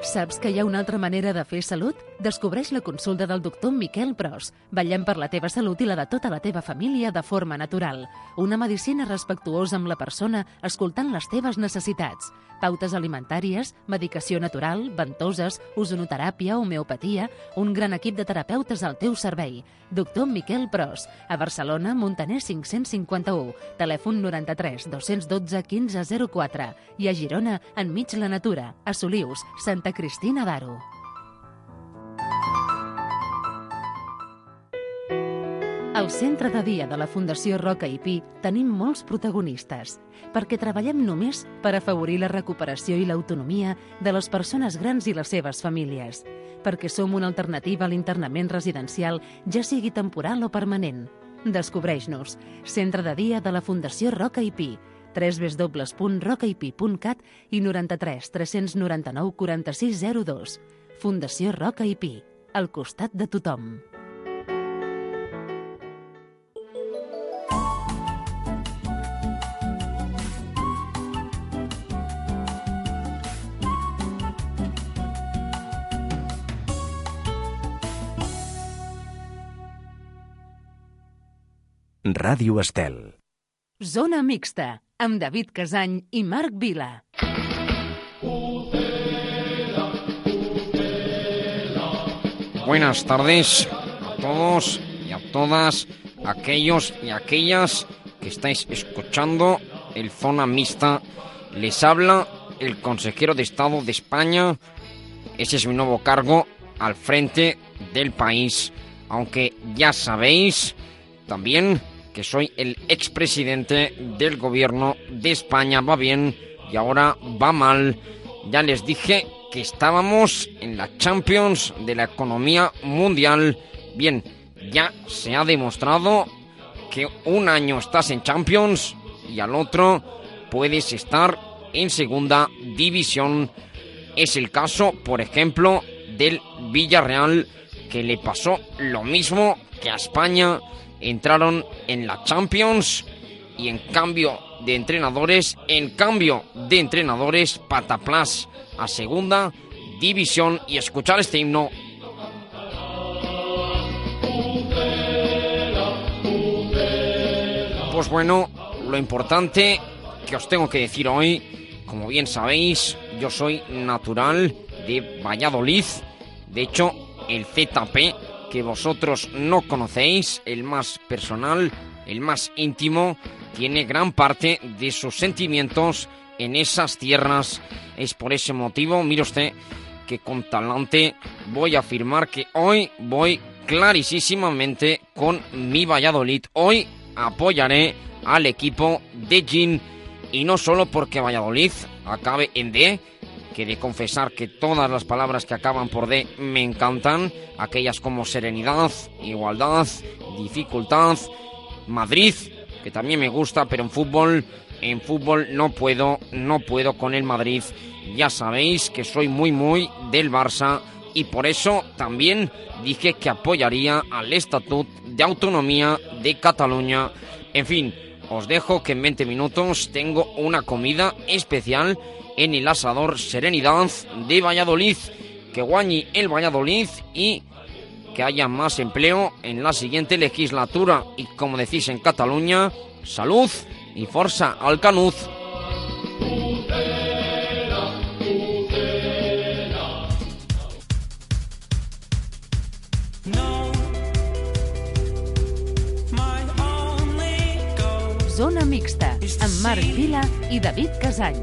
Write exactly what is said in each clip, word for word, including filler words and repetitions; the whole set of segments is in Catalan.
Saps que hi ha una altra manera de fer salut? Descobreix la consulta del doctor Miquel Pros. Vetllem per la teva salut i la de tota la teva família de forma natural. Una medicina respectuosa amb la persona, escoltant les teves necessitats. Pautes alimentàries, medicació natural, ventoses, ozonoteràpia, homeopatia... Un gran equip de terapeutes al teu servei. Doctor Miquel Pros. A Barcelona, Montaner cinc-cents cinquanta-u. Telèfon noranta-tres dos-cents dotze quinze zero quatre. I a Girona, enmig la natura. A Solius, Santa Cristina d'Aro. Al centre de dia de la Fundació Roca i Pi tenim molts protagonistes, perquè treballem només per afavorir la recuperació i l'autonomia de les persones grans i les seves famílies, perquè som una alternativa a l'internament residencial, ja sigui temporal o permanent. Descobreix-nos. Centre de dia de la Fundació Roca i Pi. w w w punt roca i pi punt cat i noranta-tres tres-cents noranta-nou quaranta-sis zero dos. Fundació Roca i Pi. Al costat de tothom. Ràdio Estel. Zona Mixta, amb David Casany i Marc Vila. Buenas tardes a todos y a todas aquellos y aquellas que estáis escuchando el Zona Mixta. Les habla el consejero de Estado de España. Ese es mi nuevo cargo al frente del país. Aunque ya sabéis también que soy el expresidente del gobierno de España. Va bien y ahora va mal. Ya les dije que estábamos en la Champions de la economía mundial. Bien, ya se ha demostrado que un año estás en Champions y al otro puedes estar en segunda división. Es el caso, por ejemplo, del Villarreal, que le pasó lo mismo que a España. Entraron en la Champions y en cambio de entrenadores, en cambio de entrenadores, pataplas a segunda división. Y escuchar este himno. Pues bueno, lo importante que os tengo que decir hoy, como bien sabéis, yo soy natural de Valladolid. De hecho, el Z P, que vosotros no conocéis, el más personal, el más íntimo, tiene gran parte de sus sentimientos en esas tierras. Es por ese motivo, mire usted, que con talante voy a afirmar que hoy voy clarísimamente con mi Valladolid. Hoy apoyaré al equipo de Gin, y no solo porque Valladolid acabe en D, que de confesar que todas las palabras que acaban por D me encantan, aquellas como serenidad, igualdad, dificultad, Madrid, que también me gusta, pero en fútbol, en fútbol no puedo, no puedo con el Madrid. Ya sabéis que soy muy muy del Barça y por eso también dije que apoyaría al Estatut de Autonomía de Cataluña. En fin, os dejo que en veinte minutos tengo una comida especial en el asador Serenidad de Valladolid. Que guañi el Valladolid y que haya más empleo en la siguiente legislatura. Y como decís en Cataluña, salud y força al Canuz. Zona Mixta, amb Marc Vila i David Casany.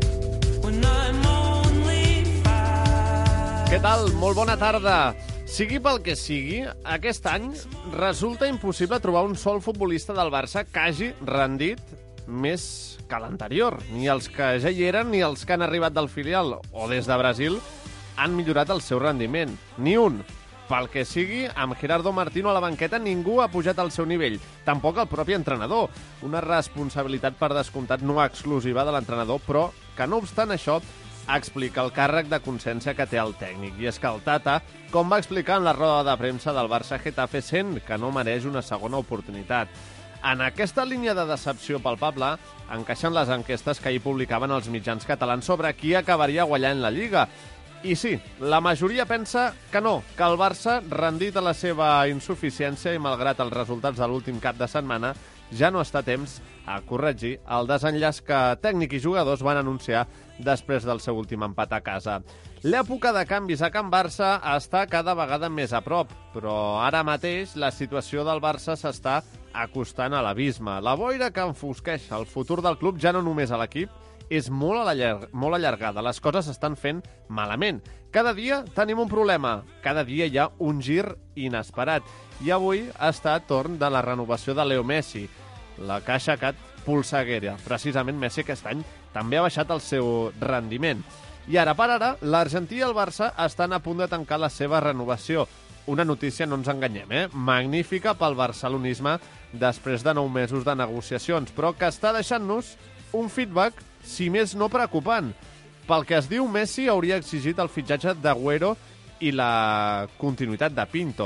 Què tal? Molt bona tarda. Sigui pel que sigui, aquest any resulta impossible trobar un sol futbolista del Barça que hagi rendit més que l'anterior. Ni els que ja hi eren ni els que han arribat del filial o des de Brasil han millorat el seu rendiment. Ni un. Pel que sigui, amb Gerardo Martino a la banqueta ningú ha pujat al seu nivell. Tampoc el propi entrenador. Una responsabilitat per descomptat no exclusiva de l'entrenador, però que no obstant això explica el càrrec de consciència que té el tècnic. I és que el Tata, com va explicar en la roda de premsa del Barça-Getafe, sent que no mereix una segona oportunitat. En aquesta línia de decepció palpable encaixen les enquestes que ahir publicaven els mitjans catalans sobre qui acabaria guanyant la Lliga. I sí, la majoria pensa que no, que el Barça, rendit a la seva insuficiència i malgrat els resultats de l'últim cap de setmana, ja no està a temps a corregir el desenllaç que tècnic i jugadors van anunciar després del seu últim empat a casa. L'època de canvis a Can Barça està cada vegada més a prop, però ara mateix la situació del Barça s'està acostant a l'abisme. La boira que enfosqueix el futur del club, ja no només a l'equip, és molt, allarg, molt allargada. Les coses s'estan fent malament. Cada dia tenim un problema. Cada dia hi ha un gir inesperat. I avui ha estat torn de la renovació de Leo Messi, la que ha aixecat polseguera. Precisament Messi aquest any també ha baixat el seu rendiment. I ara per ara, l'Argentí i el Barça estan a punt de tancar la seva renovació. Una notícia, no ens enganyem, eh? magnífica pel barcelonisme després de nou mesos de negociacions, però que està deixant-nos un feedback, si més no preocupant. Pel que es diu, Messi hauria exigit el fitxatge d'Agüero i la continuïtat de Pinto.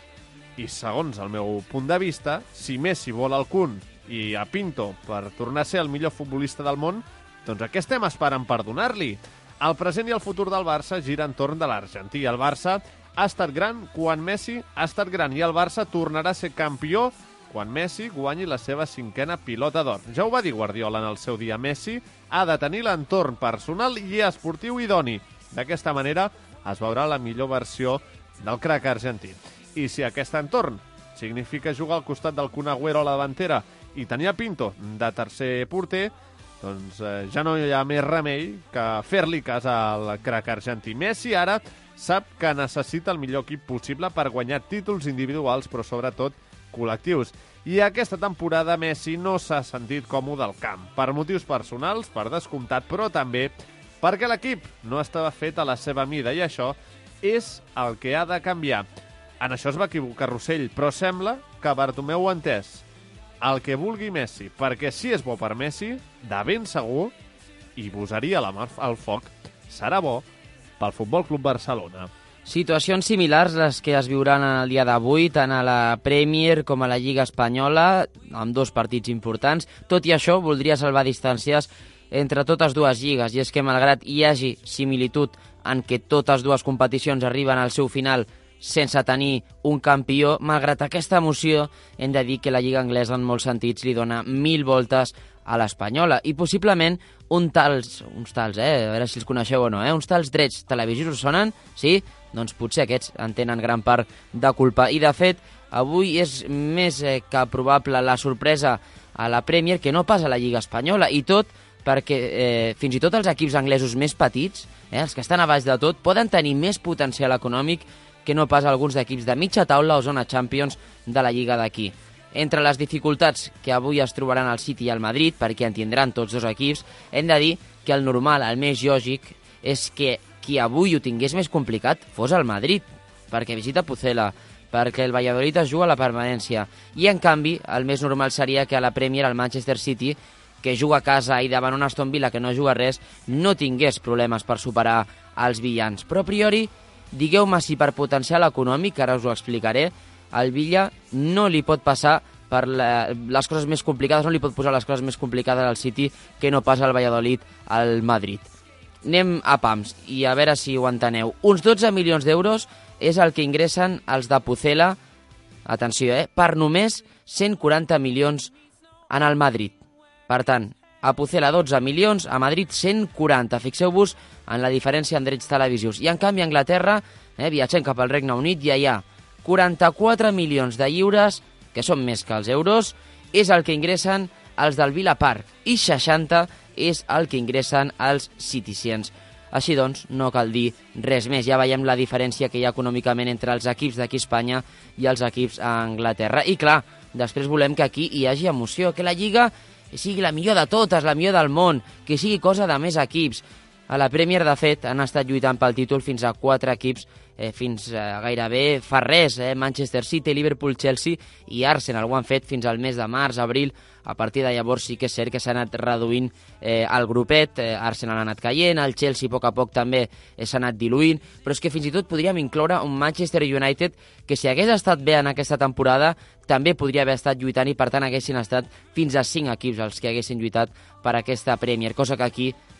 I segons el meu punt de vista, si Messi vol el Kun i a Pinto per tornar a ser el millor futbolista del món, doncs a què estem esperant per donar-li? El present i el futur del Barça gira entorn de l'Argentí. El Barça ha estat gran quan Messi ha estat gran i el Barça tornarà a ser campió quan Messi guanyi la seva cinquena pilota d'or. Ja ho va dir Guardiola en el seu dia. Messi ha de tenir l'entorn personal i esportiu idoni. D'aquesta manera es veurà la millor versió del crac argentí. I si aquest entorn significa jugar al costat del Kun Agüero a la davantera i tenir a Pinto de tercer porter, doncs eh, ja no hi ha més remei que fer-li cas al crac argentí. Messi ara sap que necessita el millor equip possible per guanyar títols individuals, però sobretot col·lectius. I aquesta temporada Messi no s'ha sentit còmode al camp, per motius personals, per descomptat, però també perquè l'equip no estava fet a la seva mida, i això és el que ha de canviar. En això es va equivocar Rossell, però sembla que Bartomeu ho ha entès. El que vulgui Messi, perquè si és bo per Messi, de ben segur, i posaria la mà al foc, serà bo pel Futbol Club Barcelona. Situacions similars les que es viuran en el dia d'avui, tant a la Premier com a la Lliga Espanyola, amb dos partits importants. Tot i això, voldria salvar distàncies entre totes dues lligues, i és que malgrat hi hagi similitud en què totes dues competicions arriben al seu final sense tenir un campió, malgrat aquesta emoció, hem de dir que la Lliga Anglesa en molts sentits li dona mil voltes a l'espanyola, i possiblement un tals, uns tals, eh, a veure si els coneixeu o no, eh, uns tals drets televisius us sonen? Sí? Doncs potser aquests en tenen gran part de culpa. I de fet, avui és més eh, que probable la sorpresa a la Premier que no pas a la Lliga Espanyola, i tot perquè eh, fins i tot els equips anglesos més petits, eh, els que estan a baix de tot, poden tenir més potencial econòmic que no pas alguns d'equips de mitja taula o zona Champions de la Lliga d'aquí. Entre les dificultats que avui es trobaran el City i el Madrid, perquè en tindran tots dos equips, hem de dir que el normal, el més lògic, és que qui avui ho tingués més complicat fos el Madrid, perquè visita Pucela, perquè el Valladolid es juga a la permanència. I, en canvi, el més normal seria que a la Premier el Manchester City, que juga a casa i davant un Aston Villa que no juga res, no tingués problemes per superar els villans. Però, a priori, digueu-me si per potencial econòmic, ara us ho explicaré, al Villa no li pot passar per la, les coses més complicades, no li pot posar les coses més complicades al City que no pas al Valladolid al Madrid. Anem a pams i a veure si ho enteneu. Uns dotze milions d'euros és el que ingressen els de Pucela, atenció, eh, per només cent quaranta milions en el Madrid. Per tant, a Pucela dotze milions, a Madrid cent quaranta. Fixeu-vos en la diferència en drets televisius. I en canvi a Anglaterra, eh, viatgem cap al Regne Unit, ja hi ha quaranta-quatre milions de lliures, que són més que els euros, és el que ingressen els del Villa Park, i seixanta és el que ingressen els Citizens. Així doncs, no cal dir res més. Ja veiem la diferència que hi ha econòmicament entre els equips d'aquí a Espanya i els equips a Anglaterra. I clar, després volem que aquí hi hagi emoció, que la Lliga sigui la millor de totes, la millor del món, que sigui cosa de més equips. A la Premier, de fet, han estat lluitant pel títol fins a quatre equips, eh, fins a gairebé fa res, eh? Manchester City, Liverpool, Chelsea i Arsenal. Ho han fet fins al mes de març, abril. A partir de llavors sí que és cert que s'ha anat reduint eh, el grupet, eh, Arsenal ha anat caient, el Chelsea a poc a poc també eh, s'ha anat diluint, però és que fins i tot podríem incloure un Manchester United que si hagués estat bé en aquesta temporada també podria haver estat lluitant, i per tant haguessin estat fins a cinc equips els que haguessin lluitat per aquesta Premier, cosa que aquí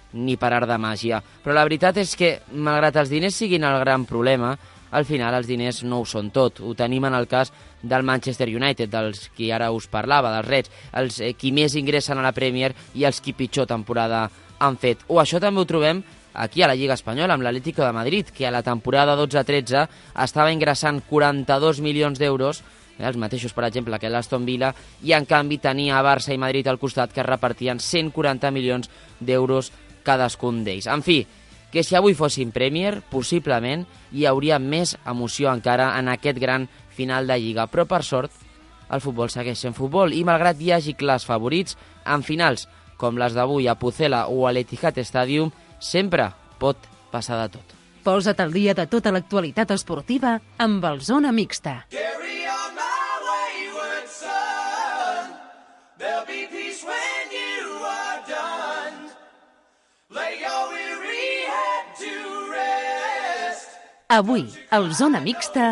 ni per art de màgia. Però la veritat és que, malgrat els diners siguin el gran problema, al final els diners no ho són tot. Ho tenim en el cas del Manchester United, dels qui ara us parlava, dels Reds, els eh, qui més ingressen a la Premier i els qui pitjor temporada han fet. O això també ho trobem aquí a la Lliga Espanyola, amb l'Atlético de Madrid, que a la temporada dotze tretze estava ingressant quaranta-dos milions d'euros, eh, els mateixos, per exemple, que l'Aston Villa, i en canvi tenia Barça i Madrid al costat que repartien cent quaranta milions d'euros cadascun d'ells. En fi, que si avui fossin Premier, possiblement hi hauria més emoció encara en aquest gran final de Lliga. Però, per sort, el futbol segueix sent futbol i, malgrat hi hagi clars favorits, en finals com les d'avui a Pucela o a l'Etihad Stadium, sempre pot passar de tot. Posa't al dia de tota l'actualitat esportiva amb el Zona Mixta. Carry on my wayward son. There'll be peace when you are done. Lay your weary head to rest. Avui, al Zona Mixta...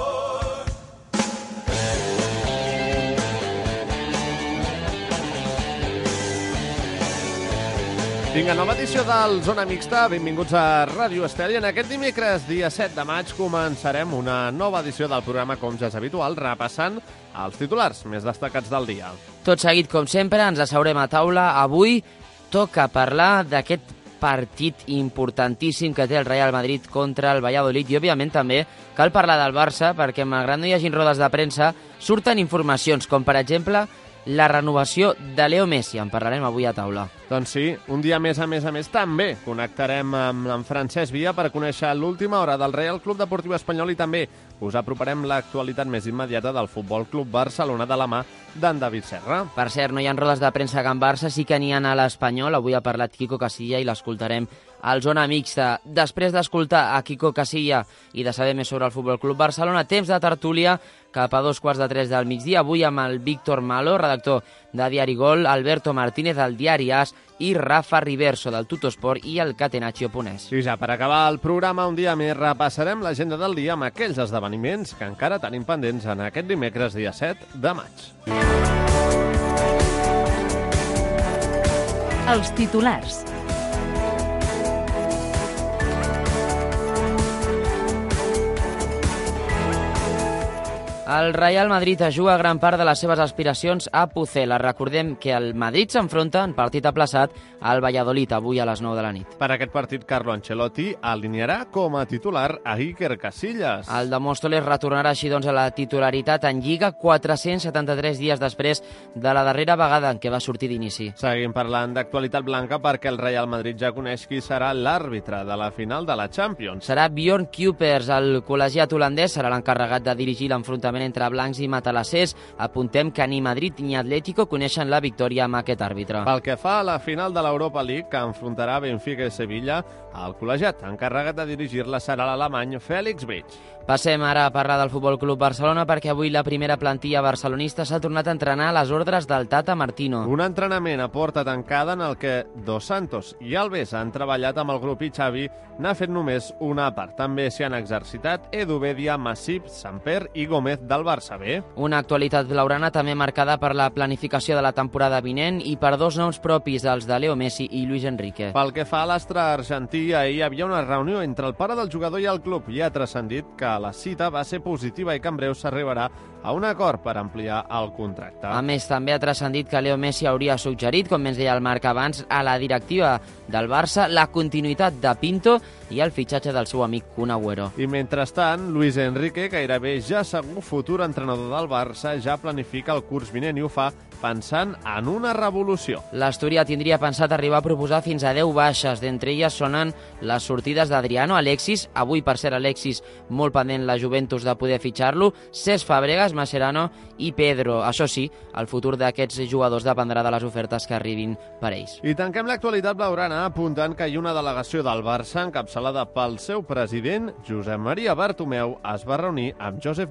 Vinga, nova edició del Zona Mixta. Benvinguts a Ràdio Estel. I en aquest dimecres, dia set de maig, començarem una nova edició del programa, com ja és habitual, repassant els titulars més destacats del dia. Tot seguit, com sempre, ens asseurem a taula. Avui toca parlar d'aquest partit importantíssim que té el Real Madrid contra el Valladolid i, òbviament, també cal parlar del Barça perquè, malgrat no hi hagin rodes de premsa, surten informacions com, per exemple, la renovació de Leo Messi. En parlarem avui a taula. Doncs sí, un dia més a més a més també connectarem amb en Francesc Villa per conèixer l'última hora del Real Club Deportiu Espanyol i també us aproparem l'actualitat més immediata del Futbol Club Barcelona de la mà d'en David Serra. Per cert, no hi ha rodes de premsa a Can Barça, sí que n'hi ha a l'Espanyol. Avui ha parlat Quico Casilla i l'escoltarem al Zona Mixta. Després d'escoltar a Quico Casilla i de saber més sobre el Futbol Club Barcelona, temps de tertúlia cap a dos quarts de tres del migdia. Avui amb el Víctor Malo, redactor de Diari Gol, Alberto Martínez del Diari As i Rafa Riverso del Tutosport i el Catenaccio.es. I ja per acabar el programa, un dia més repassarem l'agenda del dia amb aquells esdeveniments que encara tenim pendents en aquest dimecres dia set de maig. Els titulars. El Real Madrid es juga gran part de les seves aspiracions a Pucela. Recordem que el Madrid s'enfronta en partit aplaçat al Valladolid avui a les nou de la nit. Per aquest partit, Carlo Ancelotti alinearà com a titular a Iker Casillas. El de Móstoles retornarà així doncs a la titularitat en Lliga quatre-cents setanta-tres dies després de la darrera vegada en què va sortir d'inici. Seguim parlant d'actualitat blanca perquè el Real Madrid ja coneix qui serà l'àrbitre de la final de la Champions. Serà Bjorn Kuipers, el col·legiat holandès, serà l'encarregat de dirigir l'enfrontament entre blancs i matalassers. Apuntem que ni Madrid ni Atlético coneixen la victòria amb aquest àrbitre. Pel que fa a la final de l'Europa League, que enfrontarà Benfica i Sevilla, el col·legiat encarregat de dirigir-la serà l'alemany Felix Bridge. Passem ara a parlar del Futbol Club Barcelona perquè avui la primera plantilla barcelonista s'ha tornat a entrenar a les ordres del Tata Martino. Un entrenament a porta tancada en el que Dos Santos i Alves han treballat amb el grup i Xavi n'ha fet només una part. També s'hi han exercitat Edu Bedia, Masip, Samper i Gómez del Barça B. Una actualitat blaugrana també marcada per la planificació de la temporada vinent i per dos noms propis, els de Leo Messi i Luis Enrique. Pel que fa a l'astre argentí, ahir hi havia una reunió entre el pare del jugador i el club i ha transcendit que la cita va ser positiva i que en breu s'arribarà a un acord per ampliar el contracte. A més, també ha transcendit que Leo Messi hauria suggerit, com ens deia el Marc abans, a la directiva del Barça la continuïtat de Pinto i el fitxatge del seu amic Kun Agüero. I mentrestant, Luis Enrique, gairebé ja segur futur entrenador del Barça, ja planifica el curs vinent i ho fa pensant en una revolució. L'Astúria tindria pensat arribar a proposar fins a deu baixes, d'entre elles sonen les sortides d'Adriano, Alexis, avui per ser Alexis molt pendent la Juventus de poder fitxar-lo, Cesc Fàbregas, Mascherano i Pedro. Això sí, el futur d'aquests jugadors dependrà de les ofertes que arribin per ells. I tanquem l'actualitat blaugrana apuntant que hi ha una delegació del Barça encapçalada pel seu president, Josep Maria Bartomeu, es va reunir amb Josep Blatter, el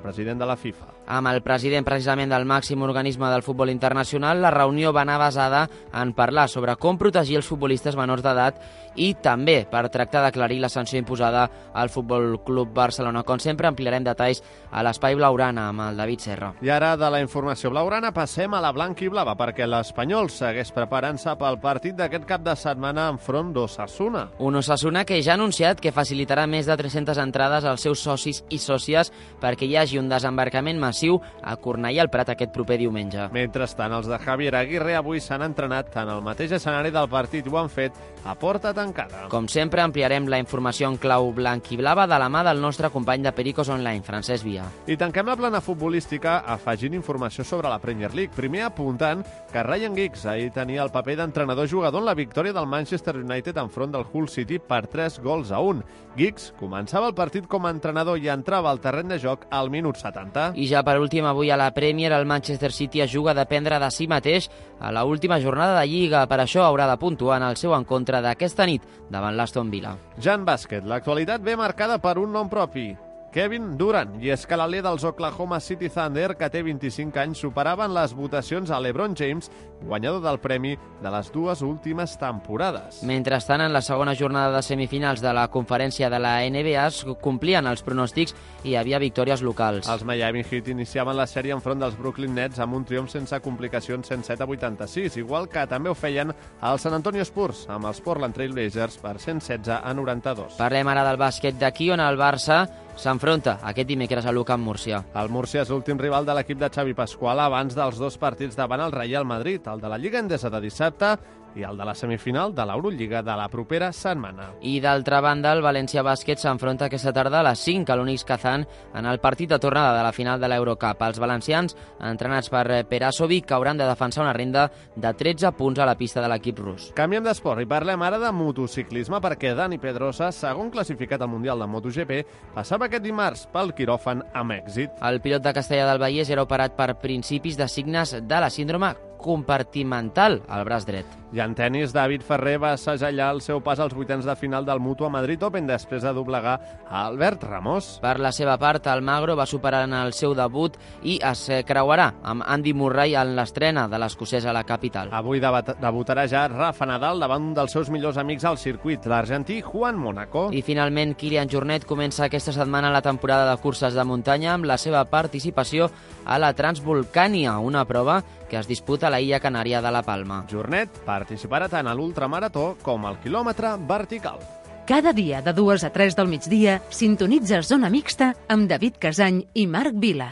president de la FIFA. Amb el president precisament del màxim organisme del futbol internacional, la reunió va anar basada en parlar sobre com protegir els futbolistes menors d'edat i també per tractar d'aclarir la sanció imposada al Futbol Club Barcelona. Com sempre, ampliarem detalls a l'Espai Blaugrana amb el David Serra. I ara de la informació blaugrana passem a la blanca i blava, perquè l'Espanyol segueix preparant-se pel partit d'aquest cap de setmana enfront d'Osasuna. Un Osasuna que ja ha anunciat que facilitarà més de tres-centes entrades als seus socis i sòcies perquè hi hagi un desembarcament massiu a Cornellà al Prat aquest proper diumenge. Mentrestant, els de Javier Aguirre avui s'han entrenat en el mateix escenari del partit i ho han fet a porta tancada. Com sempre, ampliarem la informació en clau blanc i blava de la mà del nostre company de Pericos Online, Francesc Via. I tanquem la plana futbolística afegint informació sobre la Premier League. Primer apuntant que Ryan Giggs ahir tenia el paper d'entrenador-jugador en la victòria del Manchester United enfront del Hull City per tres gols a un. Giggs començava el partit com a entrenador i entrava al terreny de joc al minut setanta. I ja per últim, avui a la Premier, el Manchester City es juga a dependre de si mateix a la última jornada de Lliga. Per això haurà de puntuar en el seu encontre d'aquesta nit davant l'Aston Villa. Ja en bàsquet, l'actualitat ve marcada per un nom propi, Kevin Durant, i és que l'alè dels Oklahoma City Thunder, que té vint-i-cinc anys, superaven les votacions a LeBron James, guanyador del premi de les dues últimes temporades. Mentrestant, en la segona jornada de semifinals de la conferència de la N B A es complien els pronòstics i hi havia victòries locals. Els Miami Heat iniciaven la sèrie enfront dels Brooklyn Nets amb un triomf sense complicacions cent set a vuitanta-sis, igual que també ho feien els San Antonio Spurs amb els Portland Trail Blazers per cent setze a noranta-dos. Parlem ara del bàsquet d'aquí, on el Barça s'enfronta aquest dimecres a l'U Camp Múrcia. El Múrcia és l'últim rival de l'equip de Xavi Pasqual abans dels dos partits davant el Real Madrid, el de la Lliga Endesa de dissabte i el de la semifinal de l'Eurolliga de la propera setmana. I d'altra banda, el València Bàsquet s'enfronta aquesta tarda a les cinc a l'Unix Kazan en el partit de tornada de la final de l'Eurocup. Els valencians, entrenats per Perasovic, hauran de defensar una renda de tretze punts a la pista de l'equip rus. Canviem d'esport i parlem ara de motociclisme perquè Dani Pedrosa, segon classificat al Mundial de MotoGP, passava aquest dimarts pel quiròfan amb èxit. El pilot de Castellà del Vallès era operat per principis de signes de la síndrome compartimental al braç dret. I en tennis, David Ferrer va assajallar el seu pas als vuitens de final del Mutua Madrid Open després de doblegar a Albert Ramos. Per la seva part, el Magro va superar en el seu debut i es creuarà amb Andy Murray en l'estrena de l'escocès a la capital. Avui debutarà ja Rafa Nadal davant un dels seus millors amics al circuit, l'argentí Juan Mónaco. I finalment, Kilian Jornet comença aquesta setmana la temporada de curses de muntanya amb la seva participació a la Transvolcània, una prova que es disputa a la illa canària de la Palma. Jornet participarà tant a l'ultramarató com al quilòmetre vertical. Cada dia de dues a tres del migdia sintonitza Zona Mixta amb David Casany i Marc Vila.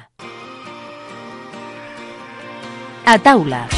A taula.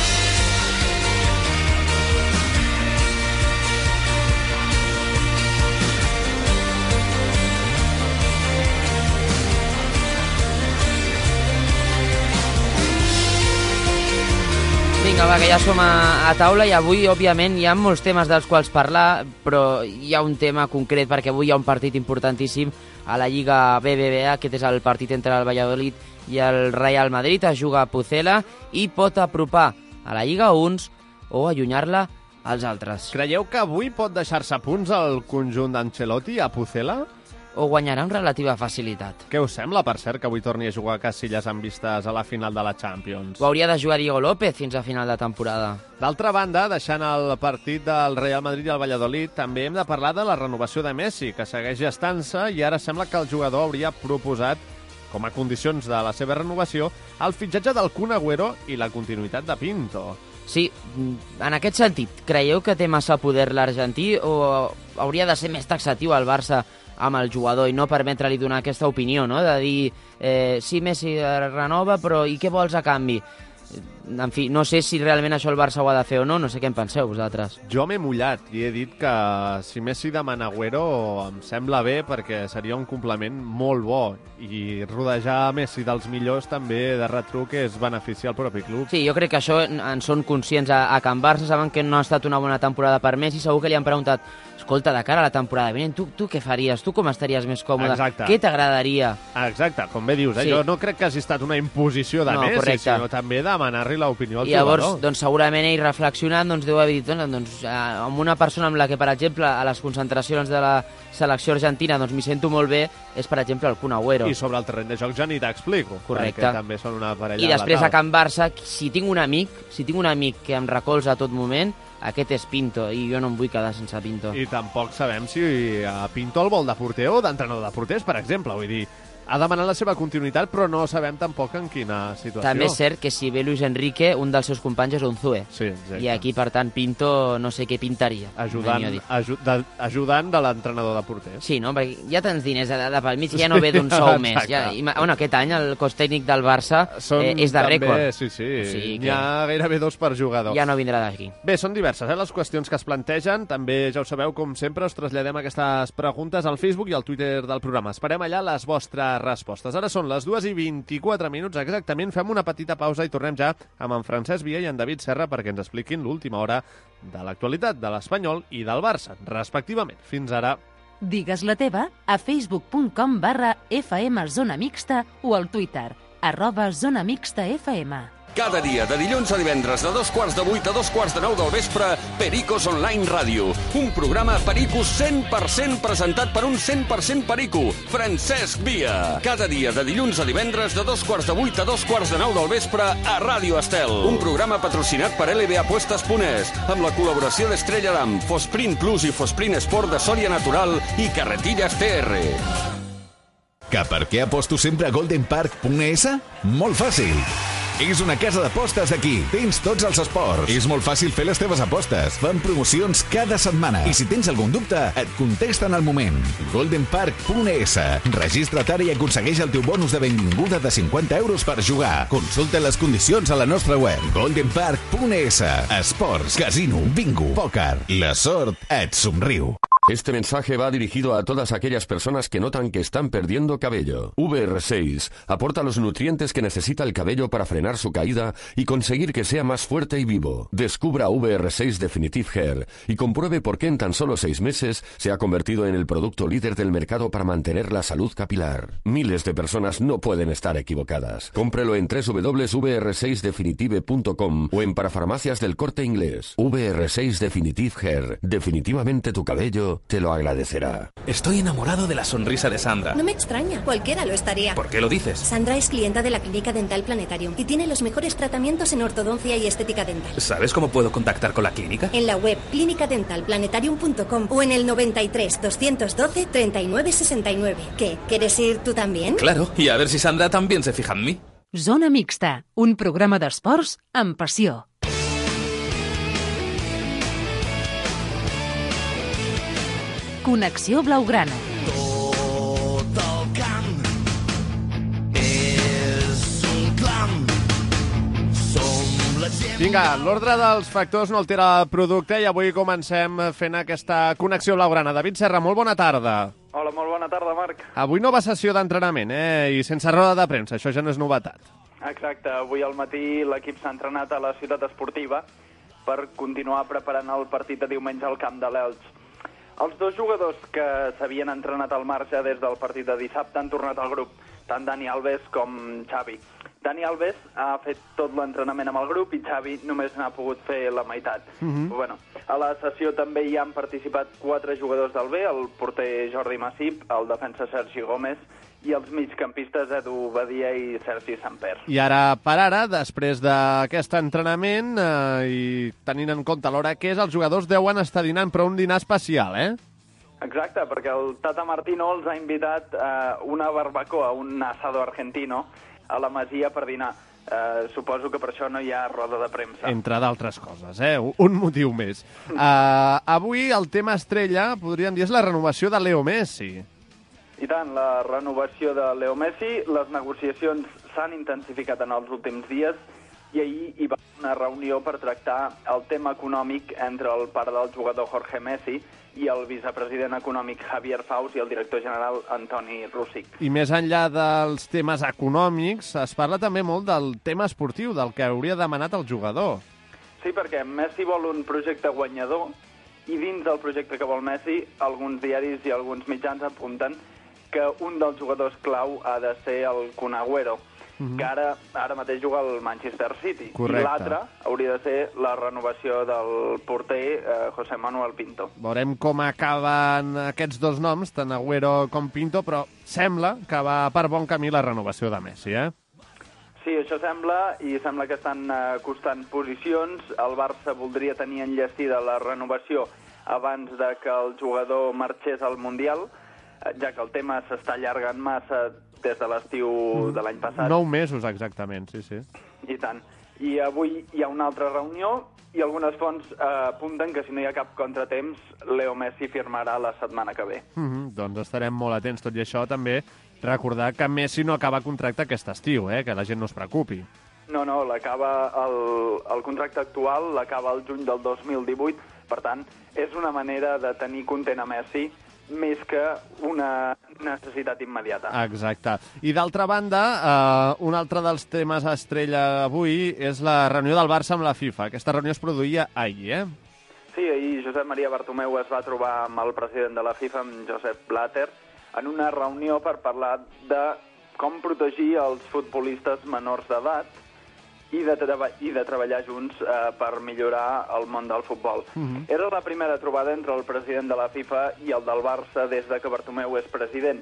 Vinga, va, que ja som a, a taula i avui, òbviament, hi ha molts temes dels quals parlar, però hi ha un tema concret perquè avui hi ha un partit importantíssim a la Lliga B B V A, aquest és el partit entre el Valladolid i el Real Madrid, es juga a Pucela i pot apropar a la Lliga uns o allunyar-la als altres. Creieu que avui pot deixar-se punts el conjunt d'Ancelotti a Pucela? O guanyarà amb relativa facilitat. Què us sembla, per cert, que avui torni a jugar a Casillas amb vistes a la final de la Champions? Ho hauria de jugar Diego López fins a final de temporada. D'altra banda, deixant el partit del Real Madrid i el Valladolid, també hem de parlar de la renovació de Messi, que segueix gestant-se i ara sembla que el jugador hauria proposat, com a condicions de la seva renovació, el fitxatge del Kun Agüero i la continuïtat de Pinto. Sí, en aquest sentit, creieu que té massa poder l'argentí o hauria de ser més taxatiu el Barça amb el jugador i no permetre-li donar aquesta opinió, no? De dir, eh, sí, Messi renova, però i què vols a canvi? En fi, no sé si realment això el Barça ho ha de fer o no, no sé què en penseu vosaltres. Jo m'he mullat i he dit que si Messi demana Agüero em sembla bé perquè seria un complement molt bo i rodejar Messi dels millors també de retruc és beneficiar el propi club. Sí, jo crec que això en són conscients a, a Can Barça, saben que no ha estat una bona temporada per Messi, segur que li han preguntat, escolta, de cara a la temporada vinent, tu, tu què faries? Tu com estaries més còmode? Exacte. Què t'agradaria? Exacte, com bé dius, eh? Sí. Jo no crec que hagi estat una imposició de No, Messi, correcte. sinó també de demanar-li l'opinió al I llavors, jugador. doncs, segurament ell reflexionant doncs, deu haver dit, doncs, doncs eh, amb una persona amb la que, per exemple, a les concentracions de la selecció argentina doncs m'hi sento molt bé, és, per exemple, el Kun Agüero. I sobre el terreny de joc ja ni t'explico. Correcte. Perquè també són una parella I després a letal. Can Barça, si tinc un amic, si tinc un amic que em recolza a tot moment, aquest és Pinto, i jo no em vull quedar sense Pinto. I tampoc sabem si a Pinto el vol de porter o d'entrenador de porters, per exemple. Vull dir, ha demanat la seva continuïtat, però no sabem tampoc en quina situació. També és cert que si ve Luis Enrique, un dels seus companys és Unzue. Sí, exacte. I aquí, per tant, Pinto no sé què pintaria. Ajudant, millor dit. aju de, ajudant de l'entrenador de porters. Sí, no? Perquè hi ha tants diners de, de pel mig, ja no ve d'un sou Exacte. més. Ja, i, bueno, aquest any el cost tècnic del Barça Són eh, és de també, rècord. Sí, sí, O sigui n'hi que ha gairebé dos per jugador. ja no vindrà d'aquí. Bé, són diverses, eh, les qüestions que es plantegen. També, ja ho sabeu, com sempre, us traslladem aquestes preguntes al Facebook i al Twitter del programa. Esperem allà les vostres respostes. Ara són les dues i vint-i-quatre minuts exactament. Fem una petita pausa i tornem ja amb en Francesc Via i en David Serra perquè ens expliquin l'última hora de l'actualitat de l'Espanyol i del Barça, respectivament. Fins ara. Digues la teva a facebook.com barra fmzona mixta o al Twitter, arroba zona mixta fm. Cada dia, de dilluns a divendres, de dos quarts de vuit a dos quarts de nou del vespre, Pericos Online Ràdio. Un programa Pericos cent per cent presentat per un cent per cent perico, Francesc Via. Cada dia, de dilluns a divendres, de dos quarts de vuit a dos quarts de nou del vespre, a Ràdio Estel. Un programa patrocinat per L B Apuestas Punès, amb la col·laboració d'Estrella Damm, Fosprint Plus i Fosprint Sport de Sòria Natural i Carretillas T R. Que per què aposto sempre a golden park punt es? Molt fàcil. És una casa d'apostes d'aquí. Tens tots els esports. És molt fàcil fer les teves apostes. Fan promocions cada setmana. I si tens algun dubte, et contesten al moment. golden park punt es. Registra't ara i aconsegueix el teu bonus de benvinguda de cinquanta euros per jugar. Consulta les condicions a la nostra web. golden park punt es. Esports, casino, bingo, pòquer. La sort et somriu. Este mensaje va dirigido a todas aquellas personas que notan que están perdiendo cabello. V R seis aporta los nutrientes que necesita el cabello para frenar su caída y conseguir que sea más fuerte y vivo. Descubra V R seis Definitive Hair y compruebe por qué en tan solo seis meses se ha convertido en el producto líder del mercado para mantener la salud capilar. Miles de personas no pueden estar equivocadas. Cómprelo en doble u doble u doble u punto v r seis definitive punto com o en parafarmacias del Corte Inglés. V R seis Definitive Hair. Definitivamente tu cabello te lo agradecerá. Estoy enamorado de la sonrisa de Sandra. No me extraña, cualquiera lo estaría. ¿Por qué lo dices? Sandra es clienta de la Clínica Dental Planetarium y tiene los mejores tratamientos en ortodoncia y estética dental. ¿Sabes cómo puedo contactar con la clínica? En la web clínica dental planetarium punto com o en el noventa y tres, doscientos doce, treinta y nueve sesenta y nueve. ¿Qué? ¿Quieres ir tú también? Claro, y a ver si Sandra también se fija en mí. Zona Mixta, un programa d'esports amb passió. Connexió Blaugrana. Tot el camp és un clam. Som la gent... Vinga, l'ordre dels factors no altera el producte i avui comencem fent aquesta connexió blaugrana. David Serra, molt bona tarda. Hola, molt bona tarda, Marc. Avui nova sessió d'entrenament, eh? I sense roda de premsa, això ja no és novetat. Exacte, avui al matí l'equip s'ha entrenat a la ciutat esportiva per continuar preparant el partit de diumenge al camp de l'Elx. Els dos jugadors que s'havien entrenat al marge des del partit de dissabte han tornat al grup, tant Dani Alves com Xavi. Dani Alves ha fet tot l'entrenament amb el grup i Xavi només n'ha pogut fer la meitat. Mhm. Bueno, a la sessió també hi han participat quatre jugadors del B, el porter Jordi Massip, el defensa Sergi Gómez i els migcampistes Edu Badia i Sergi Samper. I ara, per ara, després d'aquest entrenament eh, i tenint en compte l'hora que és, els jugadors deuen estar dinant, però un dinar especial, eh? Exacte, perquè el Tata Martino els ha invitat a una barbacoa, un asado argentino, a la Masia per dinar. Eh, suposo que per això no hi ha roda de premsa. Entre d'altres coses, eh? Un motiu més. Uh, avui el tema estrella, podríem dir, és la renovació de Leo Messi. I tant, la renovació de Leo Messi, les negociacions s'han intensificat en els últims dies i ahir hi va haver una reunió per tractar el tema econòmic entre el pare del jugador Jorge Messi i el vicepresident econòmic Javier Faus i el director general Antoni Rússic. I més enllà dels temes econòmics, es parla també molt del tema esportiu, del que hauria demanat el jugador. Sí, perquè Messi vol un projecte guanyador i dins del projecte que vol Messi, alguns diaris i alguns mitjans apunten que un dels jugadors clau ha de ser el Kun Agüero. mm-hmm. que ara, ara mateix juga al Manchester City. Correcte. I l'altre hauria de ser la renovació del porter eh, José Manuel Pinto. Veurem com acaben aquests dos noms, tant Agüero com Pinto, però sembla que va per bon camí la renovació de Messi, eh? Sí, això sembla, i sembla que estan eh, costant posicions. El Barça voldria tenir enllestida la renovació abans de que el jugador marxés al Mundial, eh, ja que el tema s'està allargant massa des de l'estiu mm. de l'any passat. Nou mesos, exactament, sí, sí. I tant. I avui hi ha una altra reunió i algunes fonts eh, apunten que si no hi ha cap contratemps, Leo Messi firmarà la setmana que ve. Mm-hmm, doncs estarem molt atents. Tot i això, també recordar que Messi no acaba contracte aquest estiu, eh? Que la gent no es preocupi. No, no, l'acaba el, el contracte actual l'acaba el juny del dos mil divuit, per tant, és una manera de tenir content a Messi més que una necessitat immediata. Exacte. I d'altra banda, eh, un altre dels temes estrella avui és la reunió del Barça amb la FIFA. Aquesta reunió es produïa ahir, eh? Sí, ahir Josep Maria Bartomeu es va trobar amb el president de la FIFA, amb Josep Blatter, en una reunió per parlar de com protegir els futbolistes menors d'edat i de, i de treballar junts eh, per millorar el món del futbol. Mm-hmm. Era la primera trobada entre el president de la FIFA i el del Barça des de que Bartomeu és president.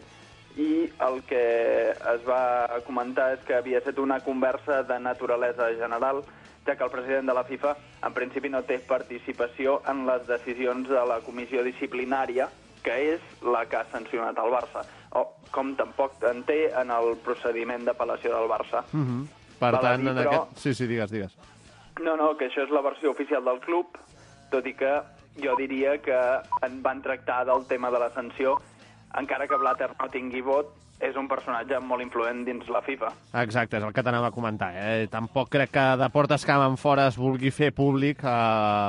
I el que es va comentar és que havia estat una conversa de naturalesa general, ja que el president de la FIFA en principi no té participació en les decisions de la comissió disciplinària, que és la que ha sancionat el Barça, o com tampoc en té en el procediment d'apel·lació del Barça. Mm-hmm. Per Val tant, dir, en però... aquest... Sí, sí, digues, digues. No, no, que això és la versió oficial del club, tot i que jo diria que en van tractar del tema de la sanció, encara que Blatter no tingui vot, és un personatge molt influent dins la FIFA. Exacte, és el que t'anava a comentar. Eh? Tampoc crec que de portes que van fora es vulgui fer públic eh,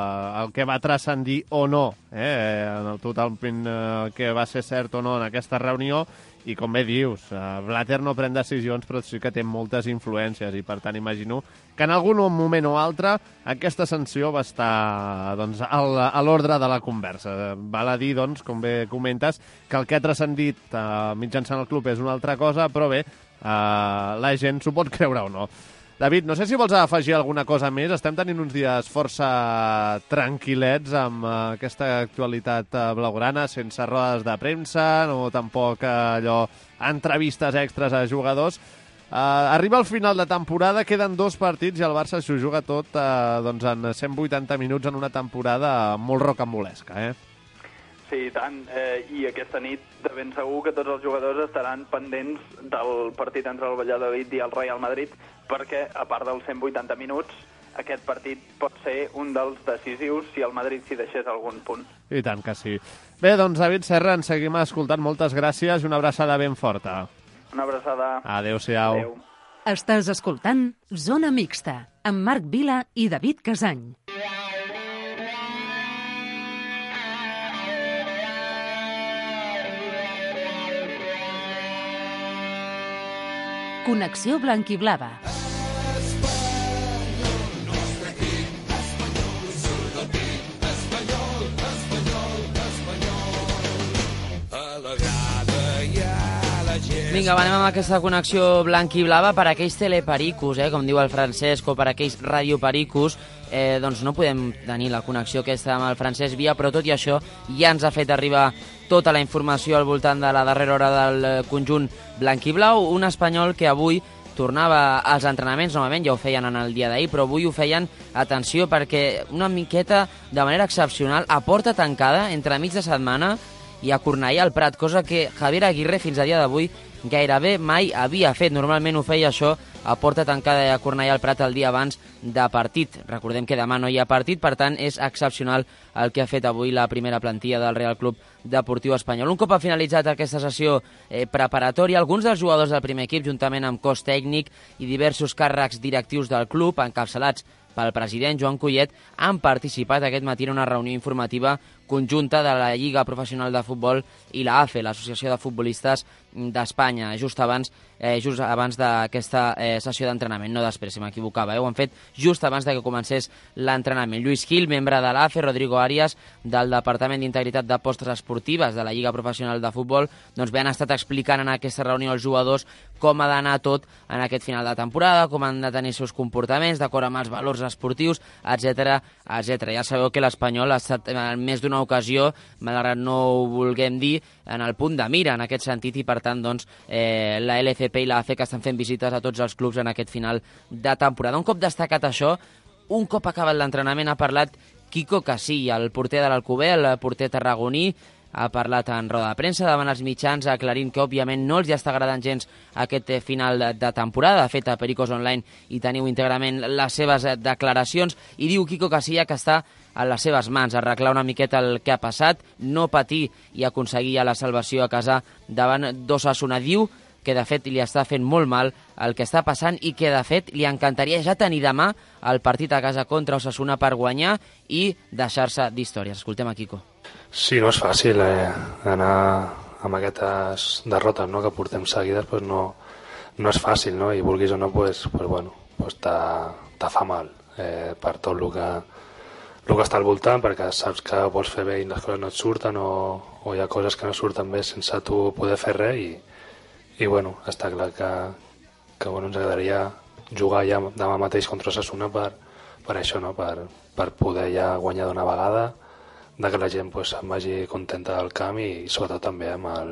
el que va transcendir o no, eh? en el totalment eh, que va ser cert o no en aquesta reunió. I com bé dius, eh, Blatter no pren decisions, però sí que té moltes influències i, per tant, imagino que en algun moment o altre aquesta sanció va estar doncs, a l'ordre de la conversa. Val a dir, doncs, com bé comentes, que el que ha transcendit eh, mitjançant el club és una altra cosa, però bé, eh, la gent s'ho pot creure o no. David, no sé si vols afegir alguna cosa més. Estem tenint uns dies força tranquil·lets amb uh, aquesta actualitat uh, blaugrana, sense rodes de premsa, no tampoc uh, allò, entrevistes extres a jugadors. Uh, arriba al final de temporada, queden dos partits i el Barça s'ho juga tot uh, doncs en cent vuitanta minuts en una temporada molt rocambolesca, eh? Sí, i tant. Eh, I aquesta nit de ben segur que tots els jugadors estaran pendents del partit entre el Valladolid i el Real Madrid, perquè, a part dels cent vuitanta minuts, aquest partit pot ser un dels decisius si el Madrid s'hi deixés algun punt. I tant que sí. Bé, doncs, David Serra, ens seguim escoltant. Moltes gràcies i una abraçada ben forta. Una abraçada. Adéu-siau. Adéu. Estàs escoltant Zona Mixta, amb Marc Vila i David Casany. Connexió blanquiblava. Vinga, va, anem amb aquesta connexió blanc-i-blava per aquells telepericos, eh, com diu el Francesc, o per aquells radiopericos. Eh, doncs no podem tenir la connexió aquesta amb el Francesc Via, però tot i això ja ens ha fet arribar tota la informació al voltant de la darrera hora del conjunt blanc-i-blau, un espanyol que avui tornava als entrenaments, normalment ja ho feien en el dia d'ahir, però avui ho feien, atenció, perquè una miqueta de manera excepcional, a porta tancada, entre mig de setmana, i a Cornellà al Prat, cosa que Javier Aguirre fins a dia d'avui gairebé mai havia fet. Normalment ho feia això a porta tancada i a Cornellà al Prat el dia abans de partit. Recordem que demà no hi ha partit, per tant és excepcional el que ha fet avui la primera plantilla del Real Club Deportiu Espanyol. Un cop ha finalitzat aquesta sessió eh, preparatòria, alguns dels jugadors del primer equip, juntament amb cos tècnic i diversos càrrecs directius del club, encapçalats pel president Joan Collet, han participat aquest matí en una reunió informativa conjunta de la Lliga Professional de Futbol i la A F E, l'Associació de Futbolistes d'Espanya, just abans eh, just abans d'aquesta eh, sessió d'entrenament, no després, si m'equivocava, eh? Ho han fet just abans de que comencés l'entrenament. Lluís Gil, membre de l'A F E, Rodrigo Arias, del Departament d'Integritat d'Apostes Esportives de la Lliga Professional de Futbol, doncs bé, han estat explicant en aquesta reunió als jugadors com ha d'anar tot en aquest final de temporada, com han de tenir els seus comportaments, d'acord amb els valors esportius, etcètera, etcètera. Ja sabeu que l'Espanyol ha estat en més d'una ocasió, malgrat no ho vulguem dir, en el punt de mira en aquest sentit, i per tant doncs, eh, la L C P i la A C E que estan fent visites a tots els clubs en aquest final de temporada. Un cop destacat això, un cop acabat l'entrenament ha parlat Quico Casilla, el porter de l'Alcover, el porter tarragoní, ha parlat en roda de premsa davant els mitjans, aclarint que òbviament no els hi està agradant gens aquest final de temporada. De fet, a Pericos Online hi teniu íntegrament les seves declaracions, i diu Quico Casilla que està a les seves mans, arreglar una miqueta el que ha passat, no patir i aconseguir ja la salvació a casa davant d'Osasuna. Diu que de fet li està fent molt mal el que està passant i que de fet li encantaria ja tenir demà el partit a casa contra Osasuna per guanyar i deixar-se d'històries. Escoltem a Quico. Sí, no és fàcil eh, anar amb aquestes derrotes, no, que portem seguides, pues no, no és fàcil, no? I vulguis o no, pues, pues, bueno, pues te, te fa mal eh, per tot el que, el que està al voltant, perquè saps que vols fer bé i les coses no et surten, o, o hi ha coses que no surten bé sense tu poder fer res, i, i bueno, està clar que, que bueno, ens agradaria jugar ja demà mateix contra Osasuna per, per això, no? per, per poder ja guanyar d'una vegada, de que la gent pues, se'n vagi contenta del camp, i, i sobretot també amb, el,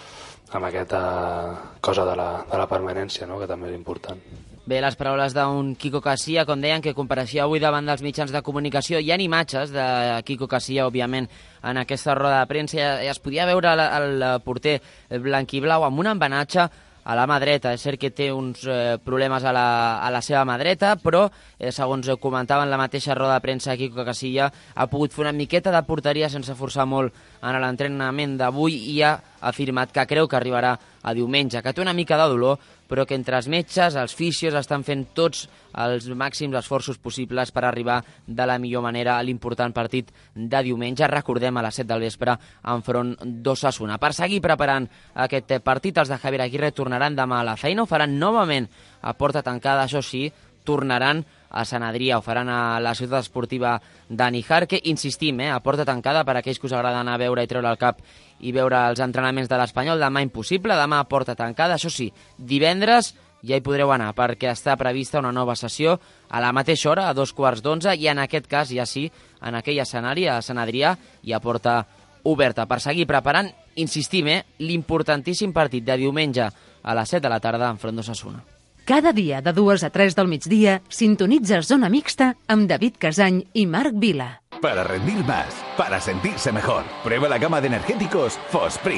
amb aquesta cosa de la, de la permanència, no? Que també és important. Bé, les paraules d'un Quico Casilla, com deien, que compareixia avui davant dels mitjans de comunicació. Hi ha imatges de Quico Casilla, òbviament, en aquesta roda de premsa. Ja, ja es podia veure el, el porter blanquiblau amb un embenatge a la mà dreta. És cert que té uns eh, problemes a la, a la seva mà dreta, però, eh, segons comentava en la mateixa roda de premsa, Quico Casilla ha pogut fer una miqueta de porteria sense forçar molt en l'entrenament d'avui, i ha afirmat que creu que arribarà a diumenge, que té una mica de dolor, però que entre els metges, els fisios, estan fent tots els màxims esforços possibles per arribar de la millor manera a l'important partit de diumenge. Recordem, a les set del vespre, enfront d'Osasuna. Per seguir preparant aquest partit, els de Javier Aguirre tornaran demà a la feina, ho faran novament a porta tancada, això sí, tornaran a Sant Adrià, ho faran a la ciutat esportiva de Níjar, que insistim, eh, a porta tancada per a aquells que us agrada anar a veure i treure el cap i veure els entrenaments de l'Espanyol. Demà impossible, demà a porta tancada, això sí, divendres ja hi podreu anar, perquè està prevista una nova sessió a la mateixa hora, a dos quarts d'onze, i en aquest cas ja sí, en aquell escenari, a Sant Adrià, i a porta oberta. Per seguir preparant, insistim, eh, l'importantíssim partit de diumenge a les set de la tarda enfront d'Osasuna. Cada dia de dues a tres del migdia sintonitza Zona Mixta amb David Casany i Marc Vila. Para rendir más, para sentirse mejor, prueba la gama de energéticos Fosprin.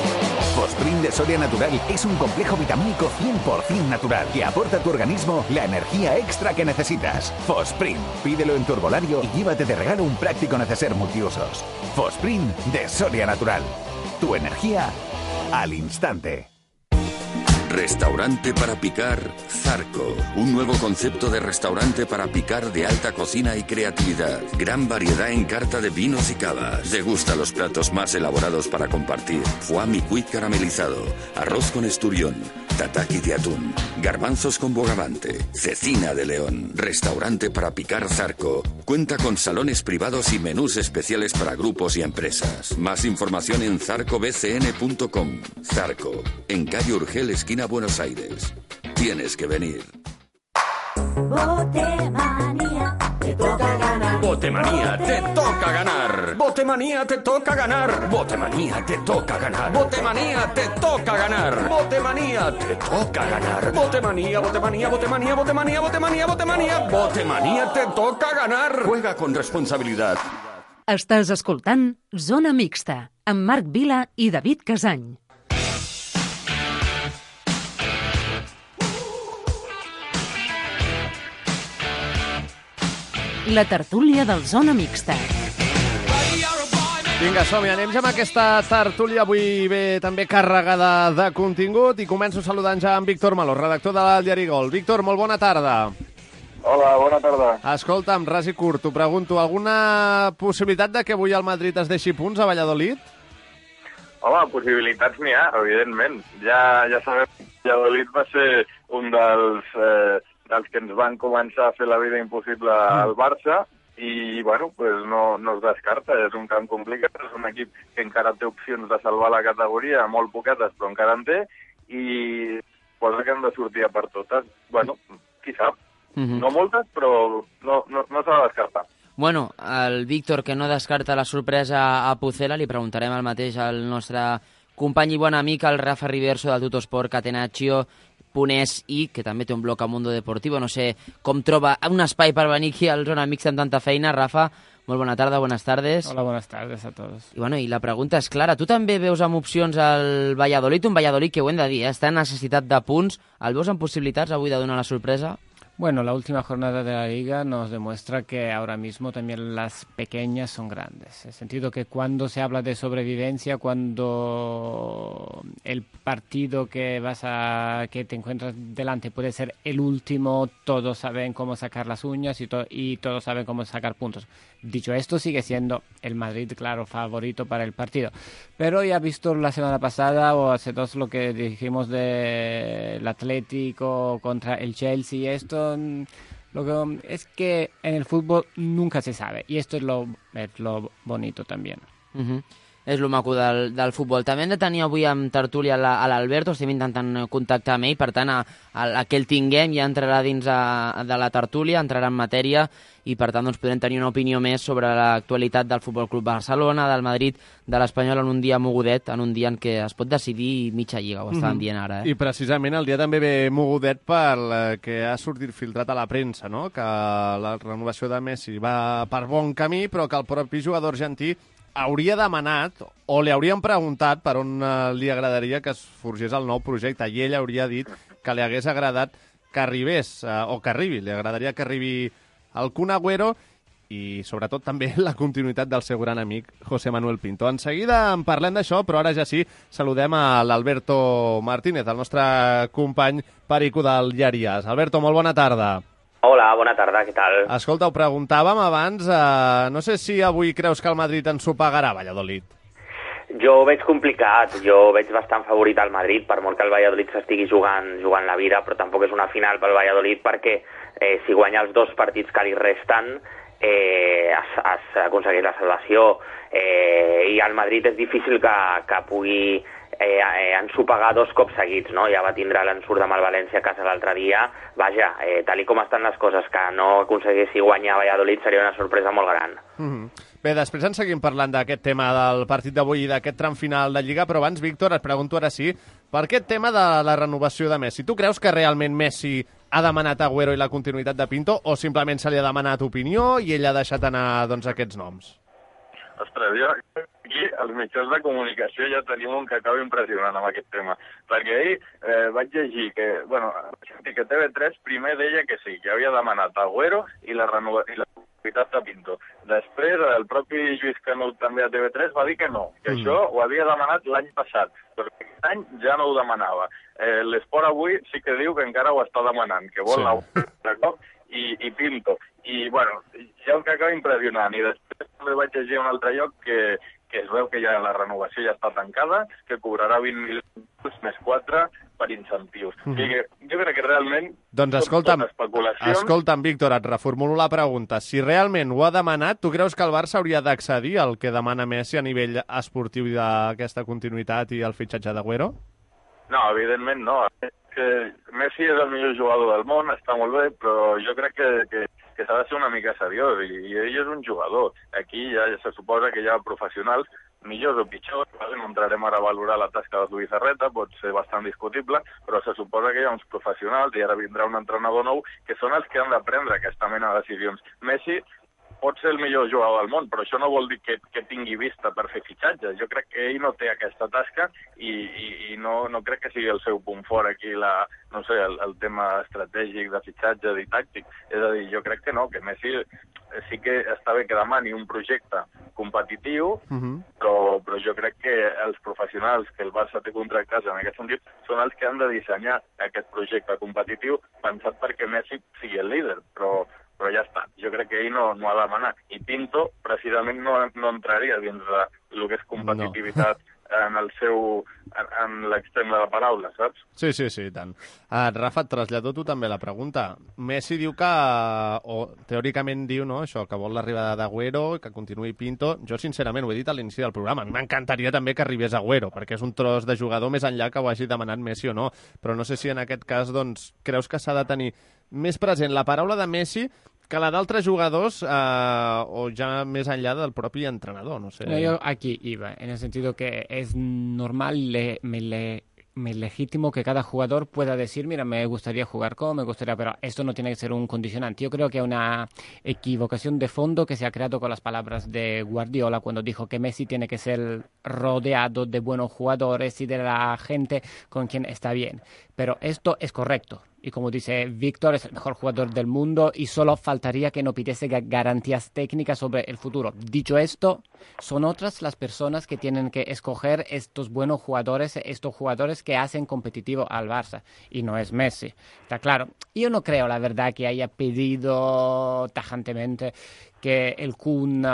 Fosprin de Soria Natural es un complejo vitamínico cien por ciento natural que aporta a tu organismo la energía extra que necesitas. Fosprin, pídelo en tu herbolario y llévate de regalo un práctico neceser multiusos. Fosprin de Soria Natural. Tu energía al instante. Restaurante para picar Zarco. Un nuevo concepto de restaurante para picar de alta cocina y creatividad. Gran variedad en carta de vinos y cavas. Degusta los platos más elaborados para compartir. Foie micuit caramelizado, arroz con esturión, tataki de atún, garbanzos con bogavante, cecina de león. Restaurante para picar Zarco. Cuenta con salones privados y menús especiales para grupos y empresas. Más información en zarco b c n punto com. Zarco, en calle Urgel, esquina Buenos Aires. Tienes que venir. Botemanía, te toca ganar. Botemanía, te toca ganar. Botemanía, te toca ganar. Botemanía, te toca ganar. Botemanía, te toca ganar. Botemanía, te toca ganar. Botemanía, botemanía, botemanía, botemanía, botemanía, botemanía. Botemanía, te toca ganar. Juega con responsabilidad. Estàs escoltant Zona Mixta amb Marc Vila i David Casany. La tertúlia del Zona Mixta. Vinga, som-hi, anem ja amb aquesta tertúlia avui bé també carregada de contingut, i començo saludant ja amb Víctor Maló, redactor del diari Gol. Víctor, molt bona tarda. Hola, bona tarda. Escolta'm, ras i curt, t'ho pregunto, alguna possibilitat de que avui el Madrid es deixi punts a Valladolid? Home, possibilitats n'hi ha, evidentment. Ja, ja sabem que Valladolid va ser un dels, eh, dels que ens van començar a fer la vida impossible al Barça i, bueno, pues no, no es descarta. És un camp complicat, és un equip que encara té opcions de salvar la categoria, molt poquetes, però encara en té, i posa que han de sortir a per totes. Bueno, qui sap? Mhm. No moltes, però no, no, no s'ha de descartar. Bueno, el Víctor, que no descarta la sorpresa a Pucela, li preguntarem el mateix al nostre company i bon amic, el Rafa Riverso, del Tutosport Catenaccio Punès i, que també té un bloc a Mundo Deportivo. No sé com troba un espai per venir aquí al Zona Amics amb tanta feina. Rafa, molt bona tarda, buenas tardes. Hola, buenas tardes a todos. I, bueno, i la pregunta és clara. Tu també veus amb opcions al Valladolid, un Valladolid que ho hem de dir, eh? Està en necessitat de punts. El veus amb possibilitats avui de donar la sorpresa? Bueno, la última jornada de la Liga nos demuestra que ahora mismo también las pequeñas son grandes. En el sentido que cuando se habla de sobrevivencia, cuando el partido que vas a que te encuentras delante puede ser el último, todos saben cómo sacar las uñas y, to y todos saben cómo sacar puntos. Dicho esto, sigue siendo el Madrid, claro, favorito para el partido. Pero ya visto la semana pasada o hace dos lo que dijimos del Atlético contra el Chelsea y esto, lo que es que en el fútbol nunca se sabe y esto es lo, es lo bonito también. Uh-huh. És lo maco del, del futbol. També hem de tenir avui amb tertúlia a l'Alberto, estem intentant contactar amb ell, per tant, a, a, a que el tinguem ja entrarà dins a, de la tertúlia, entrarà en matèria i per tant doncs, podrem tenir una opinió més sobre l'actualitat del Futbol Club Barcelona, del Madrid, de l'Espanyol en un dia mogudet, en un dia en què es pot decidir mitja lliga, ho estàvem Mhm. dient ara. Eh? I precisament el dia també ve mogudet per que ha sortit filtrat a la premsa, no? Que la renovació de Messi va per bon camí, però que el propi jugador argentí hauria demanat o li haurien preguntat per on eh, li agradaria que es forgés el nou projecte i ell hauria dit que li hagués agradat que arribés, eh, o que arribi, li agradaria que arribi el Kun Agüero i sobretot també la continuïtat del seu gran amic José Manuel Pinto. En seguida en parlem d'això, però ara ja sí, saludem a l'Alberto Martínez, el nostre company perico del Llàries. Alberto, molt bona tarda. Hola, bona tarda, què tal? Escolta, ho preguntàvem abans, eh, no sé si avui creus que el Madrid ens ho pagarà, Valladolid. Jo ho veig complicat, jo veig bastant favorit al Madrid, per molt que el Valladolid s'estigui jugant, jugant la vida, però tampoc és una final pel Valladolid perquè eh, si guanya els dos partits que li resten eh, es, es aconsegueix la salvació eh, i al Madrid és difícil que, que pugui eh, eh, ensopegar dos cops seguits, no? Ja va tindre l'ensurt amb el València a casa l'altre dia. Vaja, eh, tal i com estan les coses, que no aconseguissi guanyar Valladolid seria una sorpresa molt gran. Mm-hmm. Bé, després en seguim parlant d'aquest tema del partit d'avui i d'aquest tram final de Lliga, però abans, Víctor, et pregunto ara sí, per aquest tema de la renovació de Messi, tu creus que realment Messi ha demanat a Agüero i la continuïtat de Pinto o simplement se li ha demanat opinió i ell ha deixat anar doncs, aquests noms? Ostres, jo aquí als mitjans de comunicació ja tenim un que acaba impressionant amb aquest tema. Perquè ahir eh, vaig llegir que, bueno, que T V tres primer deia que sí, que havia demanat a Agüero i la renovació i la continuïtat de Pinto. Després, el propi Lluís Canut també a T V tres va dir que no, que mm. això ho havia demanat l'any passat, però aquest any ja no ho demanava. Eh, L'Esport avui sí que diu que encara ho està demanant, que vol sí. la cop i, i Pinto. I, bueno, ja el que acaba impressionant. I després també vaig llegir un altre lloc que, que es veu que ja la renovació ja està tancada, que cobrarà vint milions més quatre per incentius. Mm. I que jo crec que realment doncs escolta'm, escolta'm, Víctor, et reformulo la pregunta. Si realment ho ha demanat, tu creus que el Barça hauria d'accedir al que demana Messi a nivell esportiu d'aquesta continuïtat i el fitxatge d'Agüero? No, evidentment no. Que Messi és el millor jugador del món, està molt bé, però jo crec que, que, que s'ha de ser una mica seriós, i, i ell és un jugador. Aquí ja se suposa que hi ha professionals, millors o pitjors, no entrarem ara a valorar la tasca de Zubizarreta, pot ser bastant discutible, però se suposa que hi ha uns professionals, i ara vindrà un entrenador nou, que són els que han de prendre aquesta mena de decisions. Messi pot ser el millor jugador del món, però això no vol dir que, que tingui vista per fer fitxatges. Jo crec que ell no té aquesta tasca i, i, i no, no crec que sigui el seu punt fort aquí, la, no sé, el, el tema estratègic de fitxatges i tàctic. És a dir, jo crec que no, que Messi sí que està bé que demani un projecte competitiu, uh-huh. però, però jo crec que els professionals que el Barça té contractats en aquest sentit són els que han de dissenyar aquest projecte competitiu pensat perquè Messi sigui el líder, però, però ja està. Jo crec que ell no, no ha de demanar. I Pinto, precisament, no, no entraria dins de el que és competitivitat no. en el seu, en, en l'extrem de la paraula, saps? Sí, sí, sí, tant. Uh, Rafa, et trasllado tu també la pregunta. Messi diu que, o teòricament diu, no, això, que vol l'arribada d'Agüero, que continuï Pinto. Jo, sincerament, ho he dit a l'inici del programa. A mi m'encantaria també que arribés Agüero, perquè és un tros de jugador més enllà que ho hagi demanat Messi o no. Però no sé si en aquest cas, doncs, creus que s'ha de tenir més present la paraula de Messi que la d'altres jugadors eh, o ja més enllà del propi entrenador, no sé. No, yo aquí iba, en el sentido que es normal, le, me, le, me legítimo que cada jugador pueda decir, mira, me gustaría jugar con, me gustaría, pero esto no tiene que ser un condicionante. Yo creo que hay una equivocación de fondo que se ha creado con las palabras de Guardiola cuando dijo que Messi tiene que ser rodeado de buenos jugadores y de la gente con quien está bien. Pero esto es correcto. Y como dice Víctor, es el mejor jugador del mundo y solo faltaría que no pidiese garantías técnicas sobre el futuro. Dicho esto, son otras las personas que tienen que escoger estos buenos jugadores, estos jugadores que hacen competitivo al Barça. Y no es Messi. Está claro. Yo no creo, la verdad, que haya pedido tajantemente que el Kun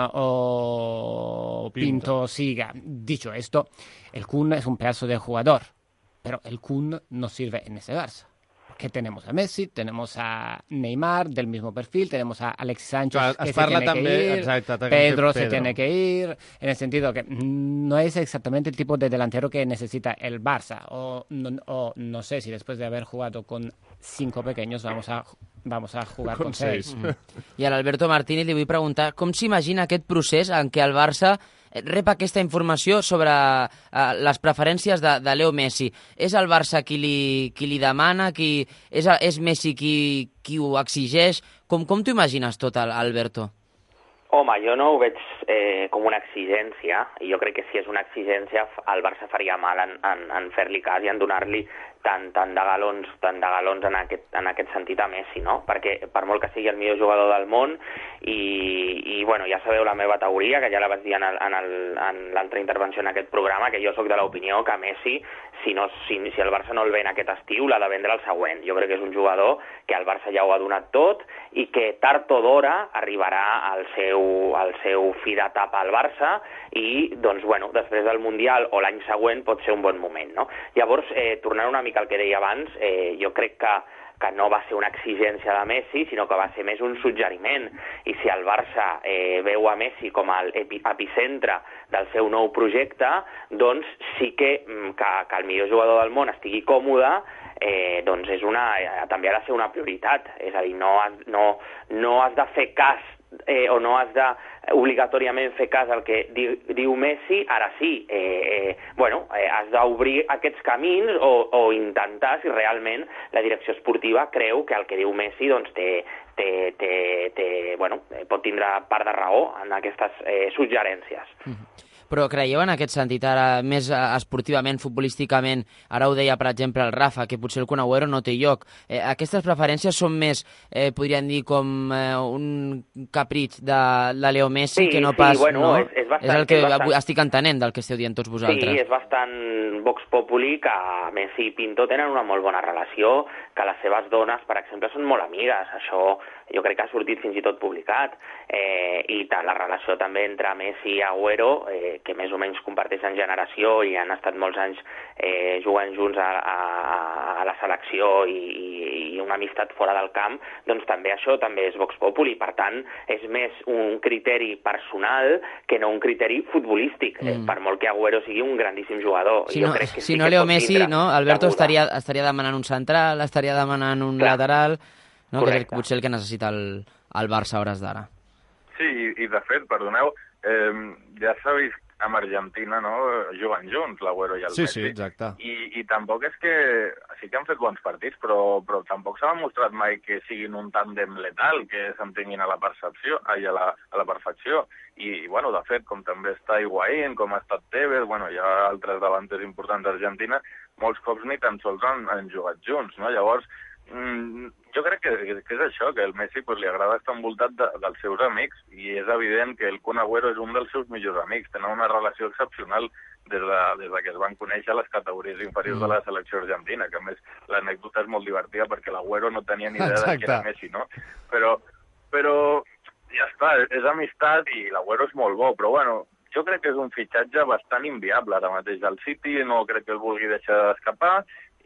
o Pinto, Pinto siga. Dicho esto, el Kun es un pedazo de jugador, pero el Kun no sirve en ese Barça. Que tenemos a Messi, tenemos a Neymar del mismo perfil, tenemos a Alexis Sánchez Clar, que se tiene també, que ir, exacte, Pedro, Pedro se tiene que ir, en el sentido que no es exactamente el tipo de delantero que necesita el Barça, o no, o no sé si después de haber jugado con cinco pequeños vamos a, vamos a jugar con, con seis. Mm. I a l'Alberto Martínez li vull preguntar com s'imagina aquest procés en què el Barça rep aquesta informació sobre uh, les preferències de, de Leo Messi. És el Barça qui li, qui li demana, qui, és, és Messi qui, qui ho exigeix? Com, com t'ho imagines tot, Alberto? Home, jo no ho veig eh, com una exigència, i jo crec que si és una exigència el Barça faria mal en, en, en fer-li cas i en donar-li tant, tant de galons, tant de galons en, aquest, en aquest sentit a Messi, no? Perquè per molt que sigui el millor jugador del món i, i bueno, ja sabeu la meva teoria, que ja la vaig dir en, el, en, el, en l'altra intervenció en aquest programa, que jo sóc de l'opinió que Messi, si, no, si, si el Barça no el ven aquest estiu, l'ha de vendre el següent. Jo crec que és un jugador que el Barça ja ho ha donat tot i que tard o d'hora arribarà al seu, al seu fi d'etapa al Barça i, doncs, bueno, després del Mundial o l'any següent pot ser un bon moment, no? Llavors, eh, tornant una mica al que deia abans, eh, jo crec que que no va ser una exigència de Messi, sinó que va ser més un suggeriment. I si el Barça eh, veu a Messi com a epicentre del seu nou projecte, doncs sí que, que, que el millor jugador del món estigui còmode, eh, doncs és una, eh, també ha de ser una prioritat. És a dir, no has, no, no has de fer cas eh, o no has de obligatòriament fer cas al que diu, diu Messi, ara sí, eh, eh, bueno, eh, has d'obrir aquests camins o, o intentar, si realment la direcció esportiva creu que el que diu Messi doncs, té, té, té, té, bueno, pot tindre part de raó en aquestes eh, suggerències. Mm-hmm. Però creieu en aquest sentit, ara més esportivament, futbolísticament, ara ho deia, per exemple, el Rafa, que potser el Kun Agüero no té lloc. Eh, aquestes preferències són més, eh, podríem dir, com eh, un capritx de, de Leo Messi, sí, que no sí, pas... Bueno, no? és, és, bastant, és el que és bastant... estic entenent del que esteu dient tots vosaltres. Sí, és bastant vox populi que Messi i Pinto tenen una molt bona relació, que les seves dones, per exemple, són molt amigues. Això jo crec que ha sortit fins i tot publicat. Eh, I ta, la relació també entre Messi i Agüero, eh, que més o menys comparteixen generació i han estat molts anys eh, jugant junts a, a, a la selecció i, i una amistat fora del camp, doncs també això també és vox populi. Per tant, és més un criteri personal que no un criteri futbolístic, mm. eh, per molt que Agüero sigui un grandíssim jugador. Si no, jo crec que si sí no que Leo Messi, no? Alberto estaria, estaria demanant un central, estaria demanant un Clar. lateral, no? Que és el, potser el que necessita el, el Barça a hores d'ara. Sí, i, i de fet, perdoneu, eh, ja sabeu amb Argentina, no?, juguen junts, l'Agüero i el Sí, Messi. sí, exacte. I, I tampoc és que... Sí que han fet bons partits, però, però tampoc s'ha demostrat mai que siguin un tàndem letal, que s'entenguin a la percepció, ai, a la, a la perfecció. I, bueno, de fet, com també està Higuaín, com ha estat Tevez, bueno, hi ha altres davanters importants d'Argentina, molts cops ni tan sols han, han jugat junts, no? Llavors, mmm, jo crec que, que és això, que el Messi pues, li agrada estar envoltat de, dels seus amics, i és evident que el Kun Agüero és un dels seus millors amics, tenen una relació excepcional des de, des de que es van conèixer a les categories inferiors mm. de la selecció argentina, que a més l'anècdota és molt divertida perquè l'Agüero no tenia ni idea de qui era Messi, no? Però, però ja està, és amistat i l'Agüero és molt bo, però bueno, jo crec que és un fitxatge bastant inviable ara mateix. El City no crec que el vulgui deixar d'escapar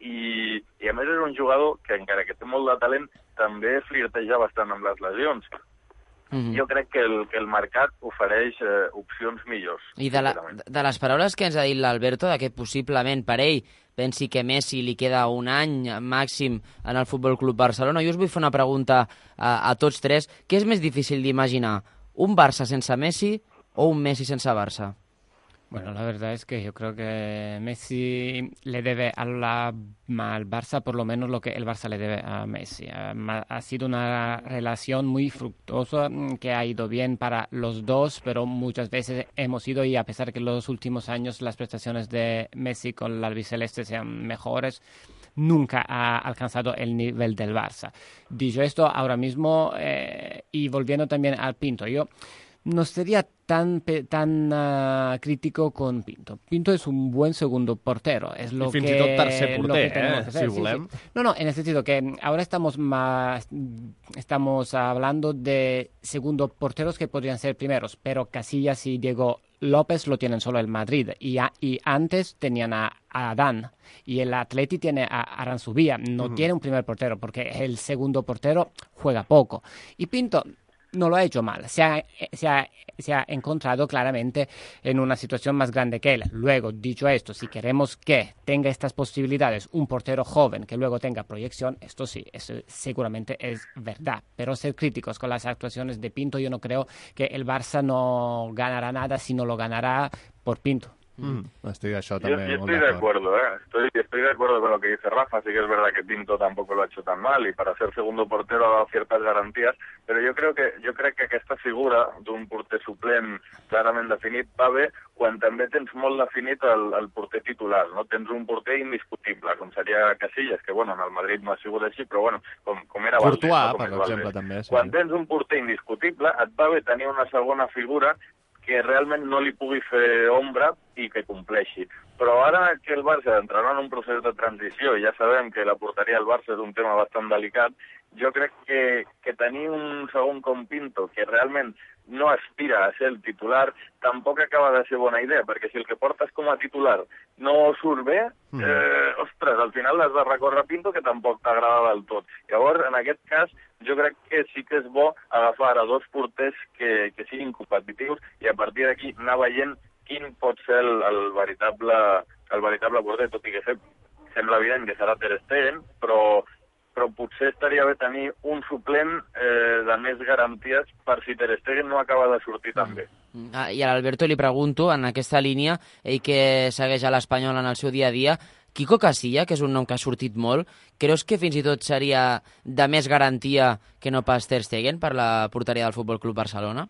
i, i a més és un jugador que encara que té molt de talent també flirteja bastant amb les lesions. Mm-hmm. Jo crec que el, que el mercat ofereix eh, opcions millors. I de, la, de les paraules que ens ha dit l'Alberto, de que possiblement per ell pensi que Messi li queda un any màxim en el Futbol Club Barcelona, jo us vull fer una pregunta a, a tots tres. Què és més difícil d'imaginar? Un Barça sense Messi o un Messi sense Barça? Bueno, la verdad es que yo creo que Messi le debe a la, al Barça por lo menos lo que el Barça le debe a Messi. Ha, ha sido una relación muy fructuosa que ha ido bien para los dos, pero muchas veces hemos ido, y a pesar que en los últimos años las prestaciones de Messi con la albiceleste sean mejores, nunca ha alcanzado el nivel del Barça. Dicho esto, ahora mismo, eh, y volviendo también al Pinto, yo no sería tan tan uh, crítico con Pinto. Pinto es un buen segundo portero. Es lo I fins que, i tot tercer porter, eh, si volem. Sí, sí. No, no, en el sentido que ahora estamos más, estamos hablando de segundo porteros que podrían ser primeros, pero Casillas y Diego López lo tienen solo el Madrid, y, a, y antes tenían a, a Adán, y el Atleti tiene a Aranzubía. No uh-huh. tiene un primer portero, porque el segundo portero juega poco. Y Pinto no lo ha hecho mal, se ha, se, ha, se ha encontrado claramente en una situación más grande que él. Luego, dicho esto, si queremos que tenga estas posibilidades un portero joven que luego tenga proyección, esto sí, eso seguramente es verdad. Pero ser críticos con las actuaciones de Pinto, yo no creo que el Barça no ganará nada si no lo ganará por Pinto. Mm, estoy yo, yo, yo estoy de acuerdo, ¿eh? estoy, estoy de acuerdo con lo que dice Rafa. Sí que es verdad que Pinto tampoco lo ha hecho tan mal y para ser segundo portero ha dado ciertas garantías, pero yo creo que yo crec que aquesta figura d'un porter suplent clarament definit va bé quan també tens molt definit el, el porter titular, no? Tens un porter indiscutible, com seria Casillas, que bueno, en el Madrid no ha sigut així, però bueno, com, com era Valdés. Courtois, no? per exemple, també. Sí, quan sí. tens un porter indiscutible, et va bé tenir una segona figura que realment no li pugui fer ombra i que compleixi. Però ara que el Barça entrarà en un procés de transició, i ja sabem que la porteria del Barça és un tema bastant delicat, jo crec que, que tenir un segon com Pinto, que realment no aspira a ser el titular, tampoc acaba de ser bona idea, perquè si el que portes com a titular no surt bé, eh, ostres, al final has de recórrer Pinto, que tampoc t'agrada del tot. Llavors, en aquest cas, jo crec que sí que és bo agafar a dos porters que, que siguin competitius i a partir d'aquí anar veient quin pot ser el, el, veritable, el veritable porter, tot i que sé, sembla evident que serà Ter Stegen, però, però potser estaria bé tenir un suplent eh, de més garanties per si Ter Stegen no acaba de sortir tan bé. Ah, I a l'Alberto li pregunto, en aquesta línia, ell que segueix a l'Espanyol en el seu dia a dia, Quico Casilla, que és un nom que ha sortit molt, creus que fins i tot seria de més garantia que no pas Ter Stegen per la porteria del Futbol Club Barcelona?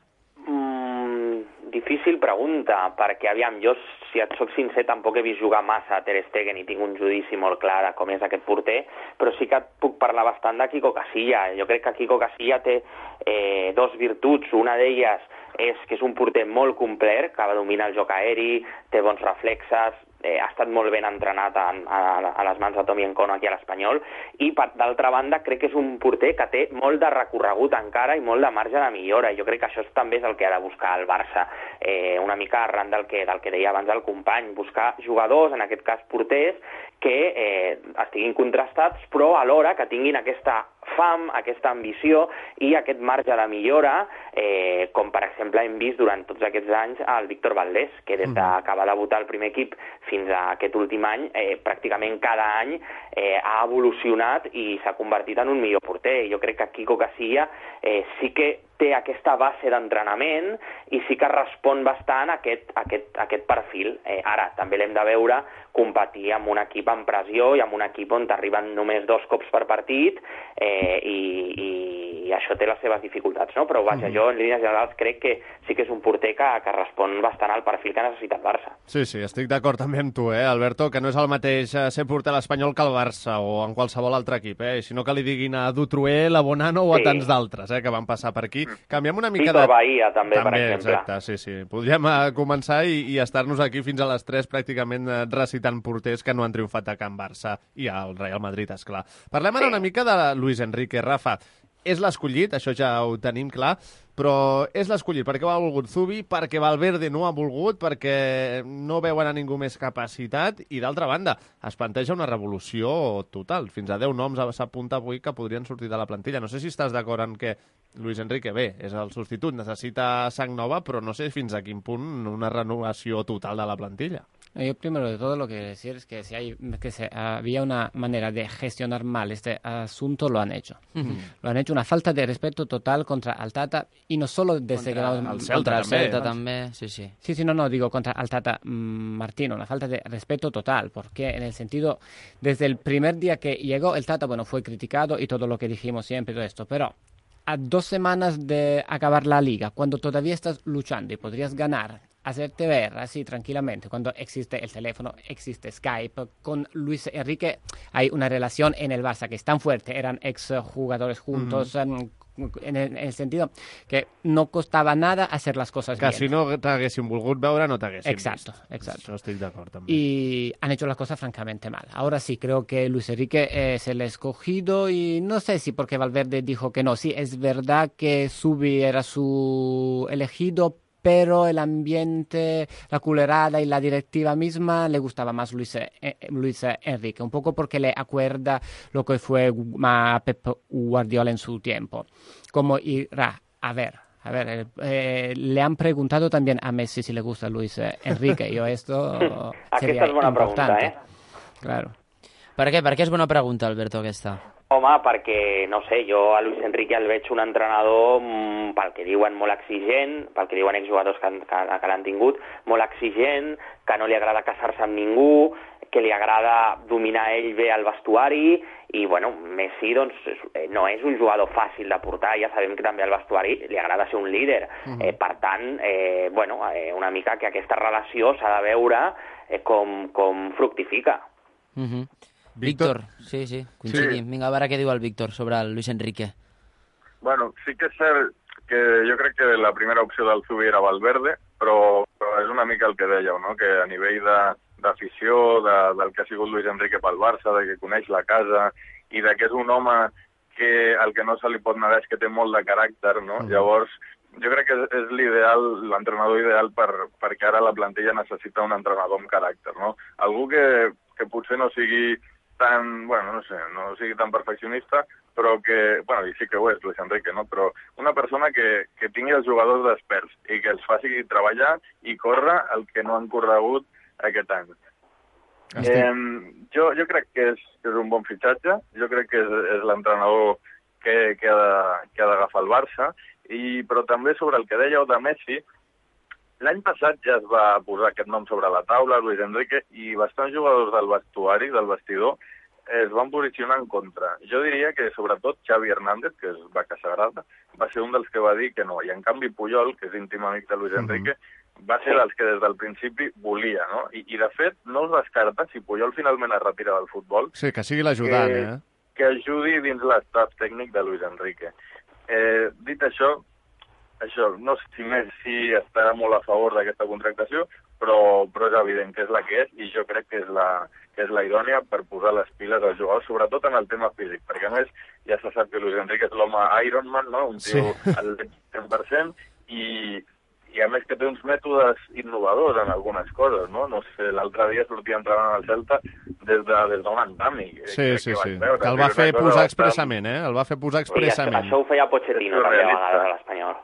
Mm, difícil pregunta, perquè aviam, jo, si et soc sincer, tampoc he vist jugar massa a Ter Stegen i tinc un judici molt clar de com és aquest porter, però sí que et puc parlar bastant de Quico Casilla. Jo crec que Quico Casilla té eh, dos virtuts, una d'elles és que és un porter molt complet, que domina el joc aeri, té bons reflexes, eh, ha estat molt ben entrenat a, a, a les mans de Tommy Encono aquí a l'Espanyol, i per d'altra banda crec que és un porter que té molt de recorregut encara i molt de marge de millora, i jo crec que això també és el que ha de buscar el Barça, eh, una mica arran del que, del que deia abans el company, buscar jugadors, en aquest cas porters, que eh, estiguin contrastats, però alhora que tinguin aquesta fam, aquesta ambició i aquest marge de millora, eh, com per exemple hem vist durant tots aquests anys el Víctor Valdés, que des que va debutar al primer equip fins a aquest últim any, eh, pràcticament cada any eh, ha evolucionat i s'ha convertit en un millor porter. Jo crec que Quico Casilla eh, sí que té té aquesta base d'entrenament i sí que respon bastant a aquest, a aquest, a aquest perfil. Eh, ara, també l'hem de veure competir amb un equip en pressió i amb un equip on t'arriben només dos cops per partit eh, i, i, i això té les seves dificultats, no? Però vaja, mm-hmm. jo en línies generals crec que sí que és un porter que, que respon bastant al perfil que necessita el Barça. Sí, sí, estic d'acord també amb tu, eh, Alberto, que no és el mateix ser porter a l'Espanyol que al Barça o en qualsevol altre equip, eh, sinó que li diguin a Dutrué, a Bonano o a sí. tants d'altres eh, que van passar per aquí. Canviem una mica Víctor de... Bahia, també, també, per exemple. Exacte, sí, sí. Podríem uh, començar i, i estar-nos aquí fins a les tres pràcticament uh, recitant porters que no han triomfat a Can Barça i al Real Madrid, esclar. Parlem ara sí. una mica de Luis Enrique. Rafa, és l'escollit, això ja ho tenim clar, però és l'escollit perquè ho ha volgut Zubi, perquè Valverde no ha volgut, perquè no veuen a ningú més capacitat i, d'altra banda, es planteja una revolució total. Fins a deu noms s'apunta avui que podrien sortir de la plantilla. No sé si estàs d'acord en que Luis Enrique, bé, és el substitut, necessita sang nova, però no sé fins a quin punt una renovació total de la plantilla. Yo primero de todo lo que quiero decir es que si hay que se, había una manera de gestionar mal este asunto, lo han hecho. Uh-huh. Lo han hecho una falta de respeto total contra Al Tata y no solo desde contra que... El Celta, contra el Celta también, sí, sí. Sí, sí, no, no, digo contra Al Tata mmm, Martino, una falta de respeto total, porque en el sentido, desde el primer día que llegó el Tata, bueno, fue criticado y todo lo que dijimos siempre y todo esto, pero a dos semanas de acabar la liga, cuando todavía estás luchando y podrías ganar, hacerte ver así tranquilamente, cuando existe el teléfono, existe Skype, con Luis Enrique hay una relación en el Barça que es tan fuerte, eran ex jugadores juntos, uh-huh. en, el, en el sentido que no costaba nada hacer las cosas que bien. Que si no t'haguessin volgut veure, no t'haguessin Exacto, vist. exacto. Això estic d'acord també. Y han hecho las cosas francamente mal. Ahora sí, creo que Luis Enrique es el escogido y no sé si porque Valverde dijo que no. Sí, es verdad que Zubi era su elegido, pero el ambiente, la culerada y la directiva misma le gustaba más Luis, eh, Luis Enrique, un poco porque le acuerda lo que fue a Pep Guardiola en su tiempo. Como irá, a ver, a ver, eh, le han preguntado también a Messi si le gusta Luis Enrique, yo esto sería Aquesta és bona importante. pregunta, eh? Claro. Per què? Per què és bona pregunta, Alberto, aquesta? Home, perquè, no sé, jo a Luis Enrique el veig un entrenador, mmm, pel que diuen, molt exigent, pel que diuen exjugadors que, que, que l'han tingut, molt exigent, que no li agrada casar-se amb ningú, que li agrada dominar ell bé al vestuari, i, bueno, Messi, doncs, no és un jugador fàcil de portar, ja sabem que també al vestuari li agrada ser un líder. Uh-huh. Eh, per tant, eh, bueno, eh, una mica que aquesta relació s'ha de veure eh, com, com fructifica. Uh-huh. Víctor, sí, sí, coincidim. Sí. Vinga, a veure què diu el Víctor sobre el Luis Enrique. Bueno, sí que és cert que jo crec que la primera opció del Zubi era Valverde, però, però és una mica el que dèieu, no? Que a nivell de, d'afició, de, del que ha sigut Luis Enrique pel Barça, de que coneix la casa i de que és un home que el que no se li pot negar és que té molt de caràcter, no? Mm. Llavors, jo crec que és, és l'ideal, l'entrenador ideal per, perquè ara la plantilla necessita un entrenador amb caràcter, no? Algú que, que potser no sigui tan, bueno, no sé, no sigui tan perfeccionista, però que, bueno, i sí que ho és, Luis Enrique, no? Però una persona que, que tingui els jugadors desperts i que els faci treballar i córrer el que no han corregut aquest any. Eh, jo, jo crec que és, que és un bon fitxatge, jo crec que és, és l'entrenador que, que ha d'agafar el Barça, i, però també sobre el que dèieu de Messi, l'any passat ja es va posar aquest nom sobre la taula, Luis Enrique, i bastants jugadors del vestuari, del vestidor, es van posicionar en contra. Jo diria que sobretot Xavi Hernández, que és vaca sagrada, va ser un dels que va dir que no, i en canvi Puyol, que és íntim amic de Luis Enrique, uh-huh. va ser dels que des del principi volia, no? I, i de fet no es descarta, si Puyol finalment es retira del futbol, sí, que sigui l'ajudant, que, eh? que ajudi dins l'estaf tècnic de Luis Enrique. Eh, dit això, això, no sé si Messi estarà molt a favor d'aquesta contractació, però, però és evident que és la que és, i jo crec que és la, que és la idònia per posar les piles als jugadors, sobretot en el tema físic, perquè a més ja se sap que Luis Enrique és l'home Ironman, no? Un tio sí. al cent per cent, i, i a més que té uns mètodes innovadors en algunes coses, no? No sé, l'altre dia sortia entrenant al Celta des de, des d'un andami. Sí, sí, sí. Veure, que el va fer posar bastant... expressament, eh? El va fer posar expressament. Això ho feia Pochettino també a vegades a l'Espanyol.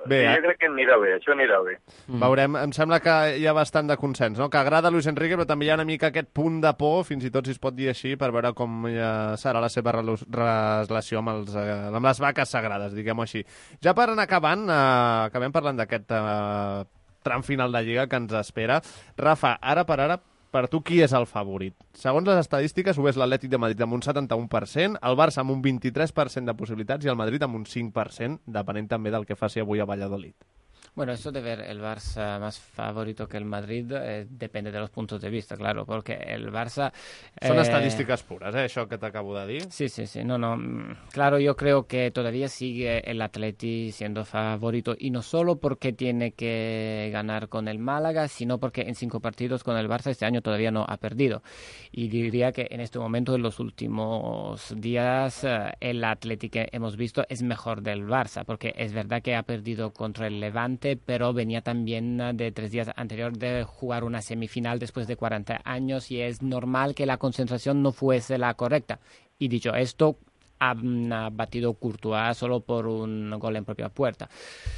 Bé, jo eh? crec que anirà bé, això anirà bé. Mm. Veurem, em sembla que hi ha bastant de consens, no? Que agrada Luis Enrique, però també hi ha una mica aquest punt de por, fins i tot si es pot dir així, per veure com ja serà la seva relo- relació amb, els, eh, amb les vaques sagrades, diguem-ho així. Ja per anar acabant, eh, acabem parlant d'aquest eh, tram final de Lliga que ens espera. Rafa, ara per ara, per tu, qui és el favorit? Segons les estadístiques, ho és l'Atlètic de Madrid amb un setanta-un per cent, el Barça amb un vint-i-tres per cent de possibilitats i el Madrid amb un cinc per cent, depenent també del que faci avui a Valladolid. Bueno, eso de ver el Barça más favorito que el Madrid eh, depende de los puntos de vista, claro, porque el Barça... Son eh, estadísticas puras, ¿eh? Eso que te acabo de decir. Sí, sí, sí. No, no. Claro, yo creo que todavía sigue el Atleti siendo favorito y no solo porque tiene que ganar con el Málaga, sino porque en cinco partidos con el Barça este año todavía no ha perdido. Y diría que en este momento, en los últimos días, eh, el Atleti que hemos visto es mejor del Barça, porque es verdad que ha perdido contra el Levante, pero venía también de tres días anterior de jugar una semifinal después de cuarenta años y es normal que la concentración no fuese la correcta. Y dicho esto, ha, ha batido Courtois solo por un gol en propia puerta.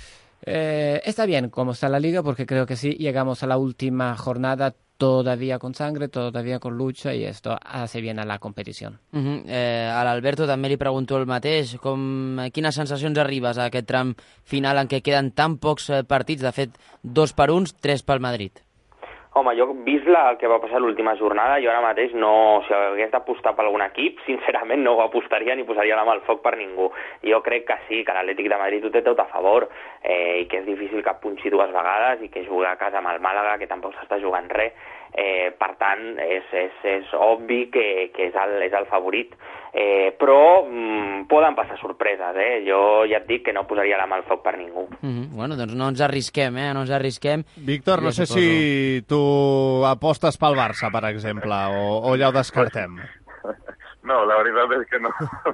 Eh, está bien cómo está la liga porque creo que sí, llegamos a la última jornada todavía con sangre, todavía con lucha y esto hace bien a la competición. Uh -huh. eh, a l'Alberto també li pregunto el mateix. Com, quines sensacions arribes a aquest tram final en què queden tan pocs eh, partits, de fet, dos per uns, tres pel Madrid? Home, jo, vist la, el que va passar l'última jornada, jo ara mateix no... Si hagués d'apostar per algun equip, sincerament no ho apostaria ni posaria la mà al foc per ningú. Jo crec que sí, que l'Atlètic de Madrid ho té tot a favor eh, i que és difícil que punxi dues vegades i que jugui a casa amb el Màlaga, que tampoc s'està jugant res. Eh, per tant, és, és, és obvi que, que és, el, és el favorit. Eh, però mm, poden passar sorpreses, eh? Jo ja et dic que no posaria la mà al foc per ningú. Uh -huh. Bueno, doncs no ens arrisquem, eh? No ens arrisquem. Víctor, no sé suposo. si tu apostes pel Barça, per exemple, o, o ja ho descartem. No, la veritat és que no.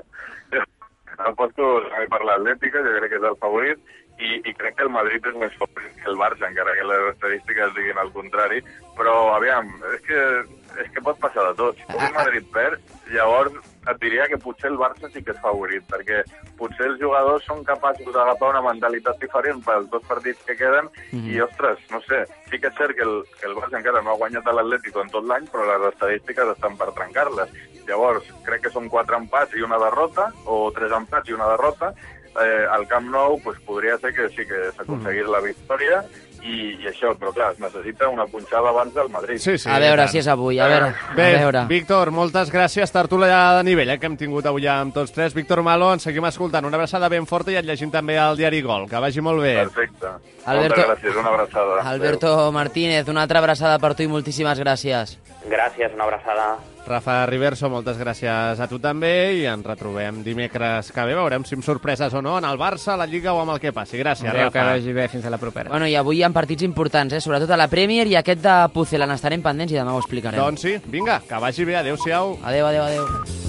Aposto per l'Atlètica, jo crec que és el favorit, i, i crec que el Madrid és més favorit que el Barça, encara que les estadístiques diguin el contrari, però, aviam, és que, és que pot passar de tot. Si el Madrid perd, llavors et diria que potser el Barça sí que és favorit, perquè potser els jugadors són capaços d'agafar una mentalitat diferent pels dos partits que queden, mm-hmm. i, ostres, no sé, sí que és cert que el, que el Barça encara no ha guanyat a l'Atlético en tot l'any, però les estadístiques estan per trencar-les. Llavors, crec que són quatre empats i una derrota, o tres empats i una derrota. Eh, al Camp Nou pues, podria ser que sí que s'aconseguís mm. la victòria, i, i això, però clar, es necessita una punxada abans del Madrid. Sí, sí, a veure si és avui, a veure. Bé, a veure. Víctor, moltes gràcies. Tertúlia de nivell eh, que hem tingut avui amb tots tres. Víctor Malo, ens seguim escoltant. Una abraçada ben forta i et llegim també al diari Gol. Que vagi molt bé. Perfecte. Alberto... Moltes gràcies, una abraçada. Alberto Adeu. Martínez, una altra abraçada per tu i moltíssimes gràcies. Gràcies, una abraçada. Rafa Riverso, moltes gràcies a tu també i ens retrobem dimecres que ve. Veurem si amb sorpreses o no en el Barça, a la Lliga o amb el que passi. Gràcies, Adeu, Rafa. que vagi bé, fins a la propera. Bueno, i avui hi ha partits importants, eh? Sobretot a la Premier i aquest de Pucela. N'estarem pendents i demà ho explicarem. Doncs sí, vinga, que vagi bé. Adéu-siau. Adéu, adéu, adéu.